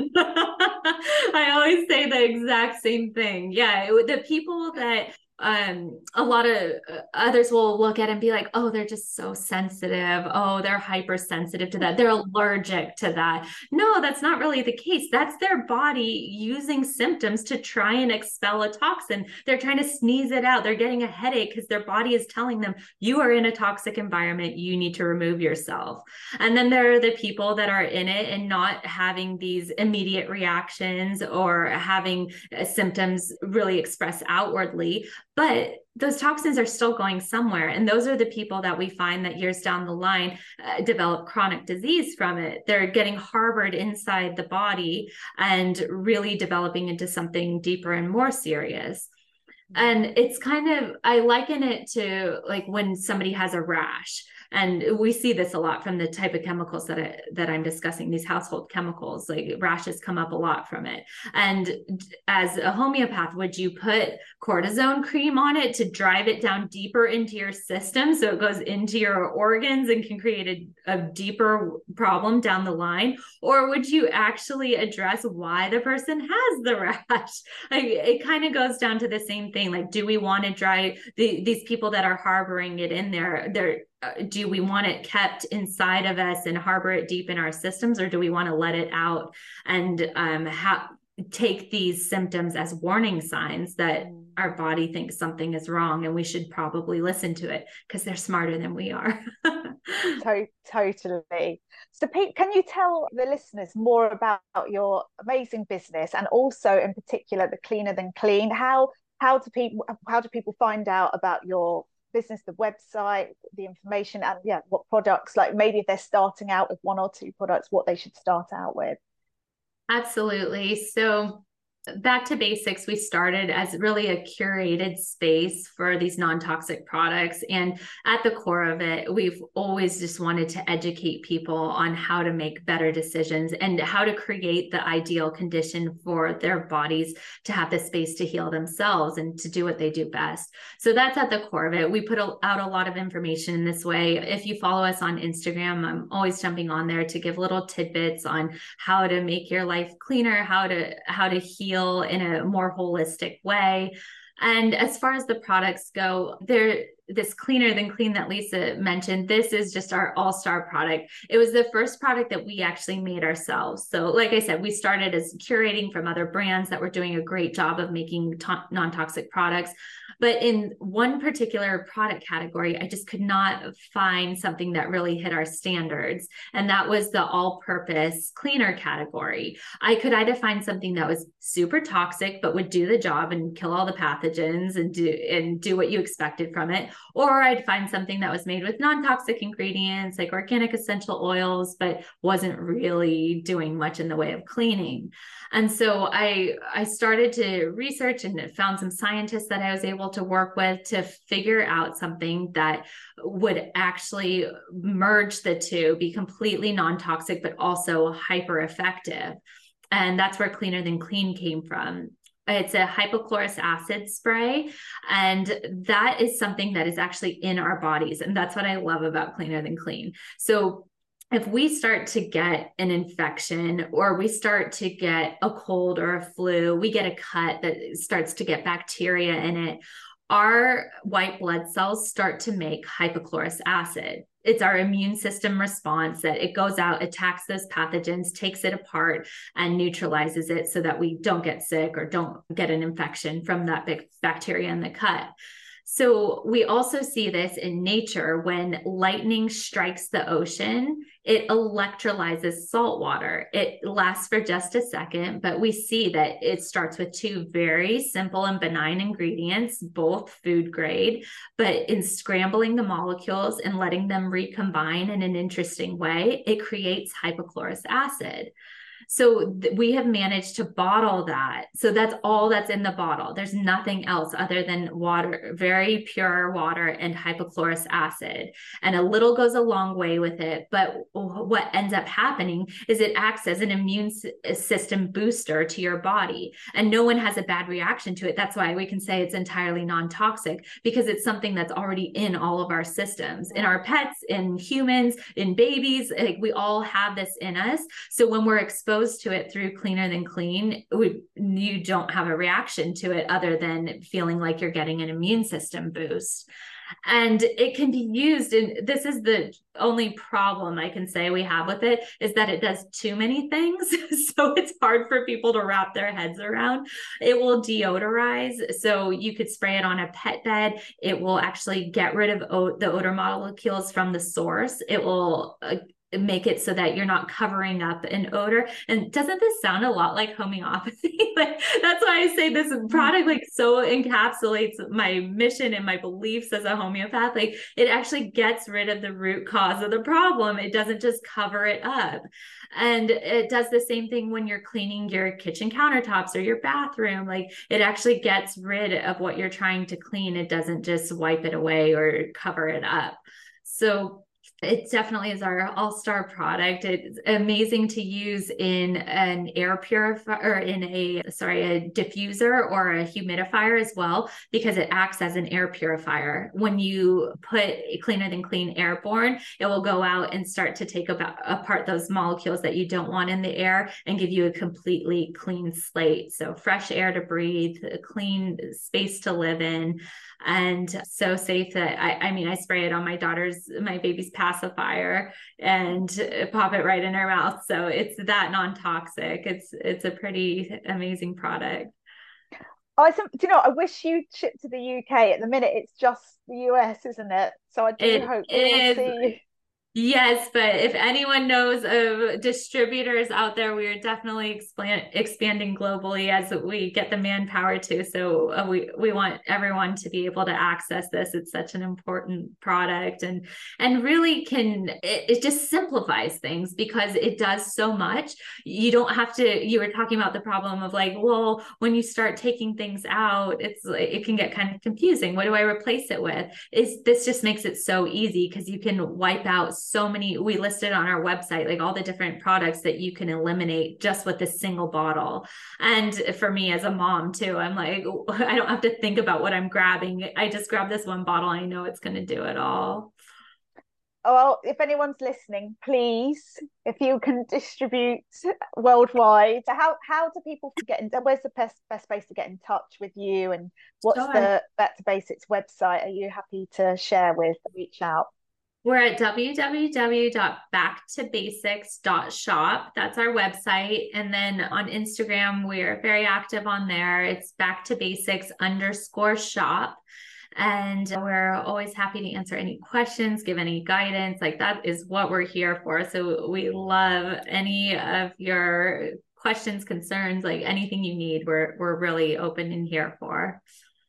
I always say the exact same thing. Yeah, it, the people that um a lot of others will look at and be like, oh, they're just so sensitive, oh, they're hypersensitive to that, they're allergic to that. No, that's not really the case. That's their body using symptoms to try and expel a toxin. They're trying to sneeze it out, they're getting a headache because their body is telling them, you are in a toxic environment, you need to remove yourself. And then there are the people that are in it and not having these immediate reactions or having symptoms really express outwardly, but those toxins are still going somewhere. And those are the people that we find that years down the line uh, develop chronic disease from it. They're getting harbored inside the body and really developing into something deeper and more serious. And it's kind of, I liken it to like when somebody has a rash. And we see this a lot from the type of chemicals that I, that I'm discussing, these household chemicals, like rashes come up a lot from it. And as a homeopath, would you put cortisone cream on it to drive it down deeper into your system so it goes into your organs and can create a, a deeper problem down the line? Or would you actually address why the person has the rash? Like, it kind of goes down to the same thing. Like, do we want to drive the, these people that are harboring it in there? They're do we want it kept inside of us and harbor it deep in our systems, or do we want to let it out and um, ha- take these symptoms as warning signs that mm. our body thinks something is wrong and we should probably listen to it because they're smarter than we are? to- totally. So Pete, can you tell the listeners more about your amazing business, and also in particular the Cleaner Than Clean? How how do people how do people find out about your business, the website, the information, and yeah, what products, like maybe if they're starting out with one or two products, what they should start out with? Absolutely. So back to basics, we started as really a curated space for these non-toxic products. And at the core of it, we've always just wanted to educate people on how to make better decisions and how to create the ideal condition for their bodies to have the space to heal themselves and to do what they do best. So that's at the core of it. We put a, out a lot of information in this way. If you follow us on Instagram, I'm always jumping on there to give little tidbits on how to make your life cleaner, how to, how to heal in a more holistic way. And as far as the products go, there, this Cleaner Than Clean that Lisa mentioned, this is just our all-star product. It was the first product that we actually made ourselves. So like I said, we started as curating from other brands that were doing a great job of making to- non-toxic products. But in one particular product category, I just could not find something that really hit our standards. And that was the all-purpose cleaner category. I could either find something that was super toxic, but would do the job and kill all the pathogens and do, and do what you expected from it. Or I'd find something that was made with non-toxic ingredients like organic essential oils, but wasn't really doing much in the way of cleaning. And so I, I started to research and found some scientists that I was able to work with to figure out something that would actually merge the two, be completely non-toxic, but also hyper effective. And that's where Cleaner Than Clean came from. It's a hypochlorous acid spray, and that is something that is actually in our bodies. And that's what I love about Cleaner Than Clean. So if we start to get an infection, or we start to get a cold or a flu, we get a cut that starts to get bacteria in it, our white blood cells start to make hypochlorous acid. It's our immune system response that it goes out, attacks those pathogens, takes it apart, and neutralizes it so that we don't get sick or don't get an infection from that big bacteria in the cut. So we also see this in nature. When lightning strikes the ocean, it electrolyzes salt water. It lasts for just a second, but we see that it starts with two very simple and benign ingredients, both food grade, but in scrambling the molecules and letting them recombine in an interesting way, it creates hypochlorous acid. So th- we have managed to bottle that. So that's all that's in the bottle. There's nothing else other than water, very pure water and hypochlorous acid. And a little goes a long way with it. But what ends up happening is it acts as an immune system booster to your body. And no one has a bad reaction to it. That's why we can say it's entirely non-toxic, because it's something that's already in all of our systems, in our pets, in humans, in babies. Like, we all have this in us. So when we're exposed to it through Cleaner Than Clean, we, you don't have a reaction to it other than feeling like you're getting an immune system boost. And it can be used in, this is the only problem I can say we have with it, is that it does too many things. So it's hard for people to wrap their heads around. It will deodorize. So you could spray it on a pet bed. It will actually get rid of o- the odor molecules from the source. It will uh, make it so that you're not covering up an odor. And doesn't this sound a lot like homeopathy? Like, that's why I say this product like so encapsulates my mission and my beliefs as a homeopath. Like, it actually gets rid of the root cause of the problem. It doesn't just cover it up. And it does the same thing when you're cleaning your kitchen countertops or your bathroom. Like, it actually gets rid of what you're trying to clean. It doesn't just wipe it away or cover it up. So it definitely is our all-star product. It's amazing to use in an air purifier or in a, sorry, a diffuser or a humidifier as well, because it acts as an air purifier. When you put Cleaner Than Clean Airborne, it will go out and start to take about, apart those molecules that you don't want in the air and give you a completely clean slate. So fresh air to breathe, a clean space to live in, and so safe that I, I mean, I spray it on my daughter's, my baby's pacifier and pop it right in her mouth. So it's that non-toxic. It's, it's a pretty amazing product. Oh, do you know, I wish you'd ship to the U K. At the minute, it's just the U S, isn't it? So I do It hope we will see you. Yes, but if anyone knows of distributors out there, we are definitely expand, expanding globally as we get the manpower to. So uh, we we want everyone to be able to access this. It's such an important product, and and really can it, it just simplifies things because it does so much. You don't have to. You were talking about the problem of like, well, when you start taking things out, it's it can get kind of confusing. What do I replace it with? Is this just makes it so easy because you can wipe out so many. We listed on our website like all the different products that you can eliminate just with this single bottle. And for me as a mom too, I'm like, I don't have to think about what I'm grabbing. I just grab this one bottle. I know it's going to do it all. Oh, well, if anyone's listening, please, if you can distribute worldwide, how how do people get in? Where's the best best place to get in touch with you, and what's Sure. the Back to Basics website? Are you happy to share with? Reach out. We're at w w w dot back to basics dot shop. That's our website. And then on Instagram, we're very active on there. It's back to basics underscore shop. And we're always happy to answer any questions, give any guidance. Like, that is what we're here for. So we love any of your questions, concerns, like anything you need. We're, we're really open and here for.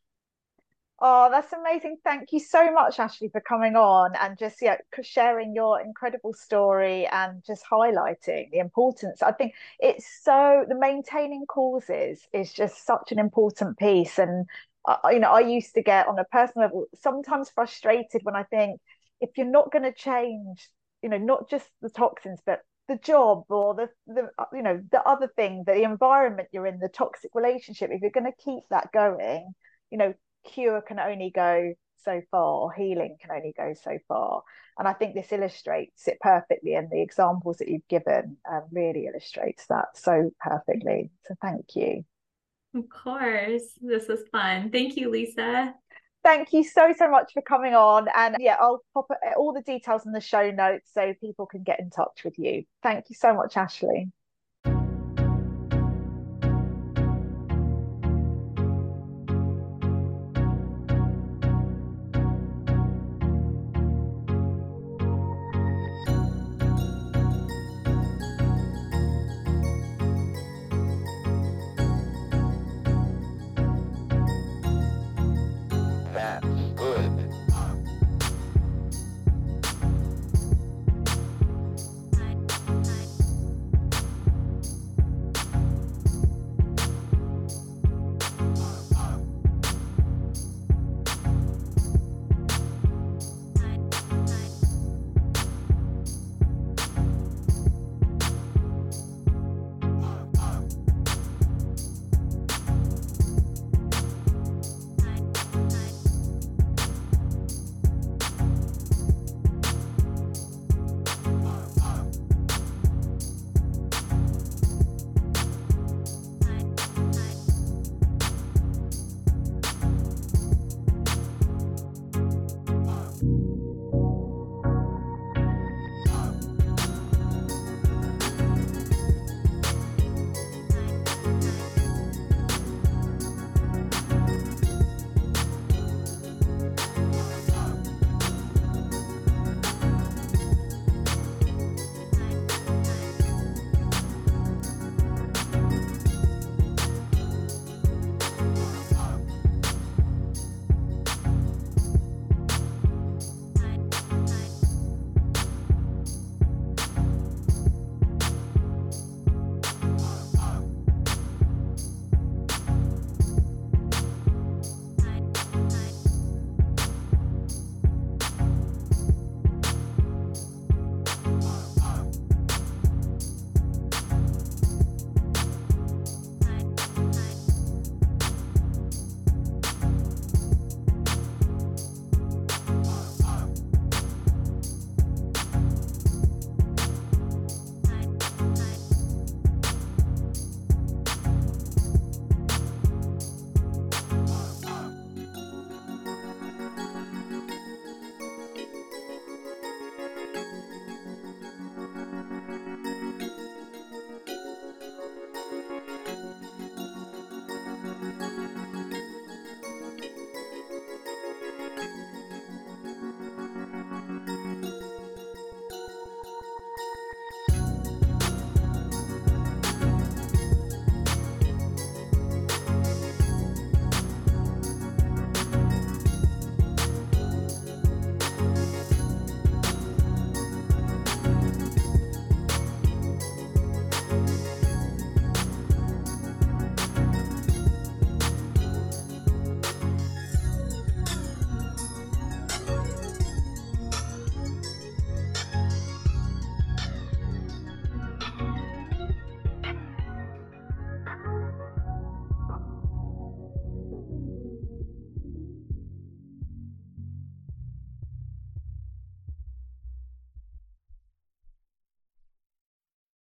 Oh, that's amazing. Thank you so much, Ashley, for coming on and just yeah, sharing your incredible story and just highlighting the importance. I think it's so the maintaining causes is just such an important piece. And uh, you know, I used to get on a personal level sometimes frustrated when I think if you're not going to change, you know, not just the toxins, but the job or the the you know the other thing, the environment you're in, the toxic relationship, if you're going to keep that going, you know, cure can only go so far, healing can only go so far. And I think this illustrates it perfectly, and the examples that you've given um, really illustrates that so perfectly. So thank you. Of course, this was fun. Thank you, Lisa. Thank you so so much for coming on, and yeah, I'll pop all the details in the show notes so people can get in touch with you. Thank you so much, Ashley.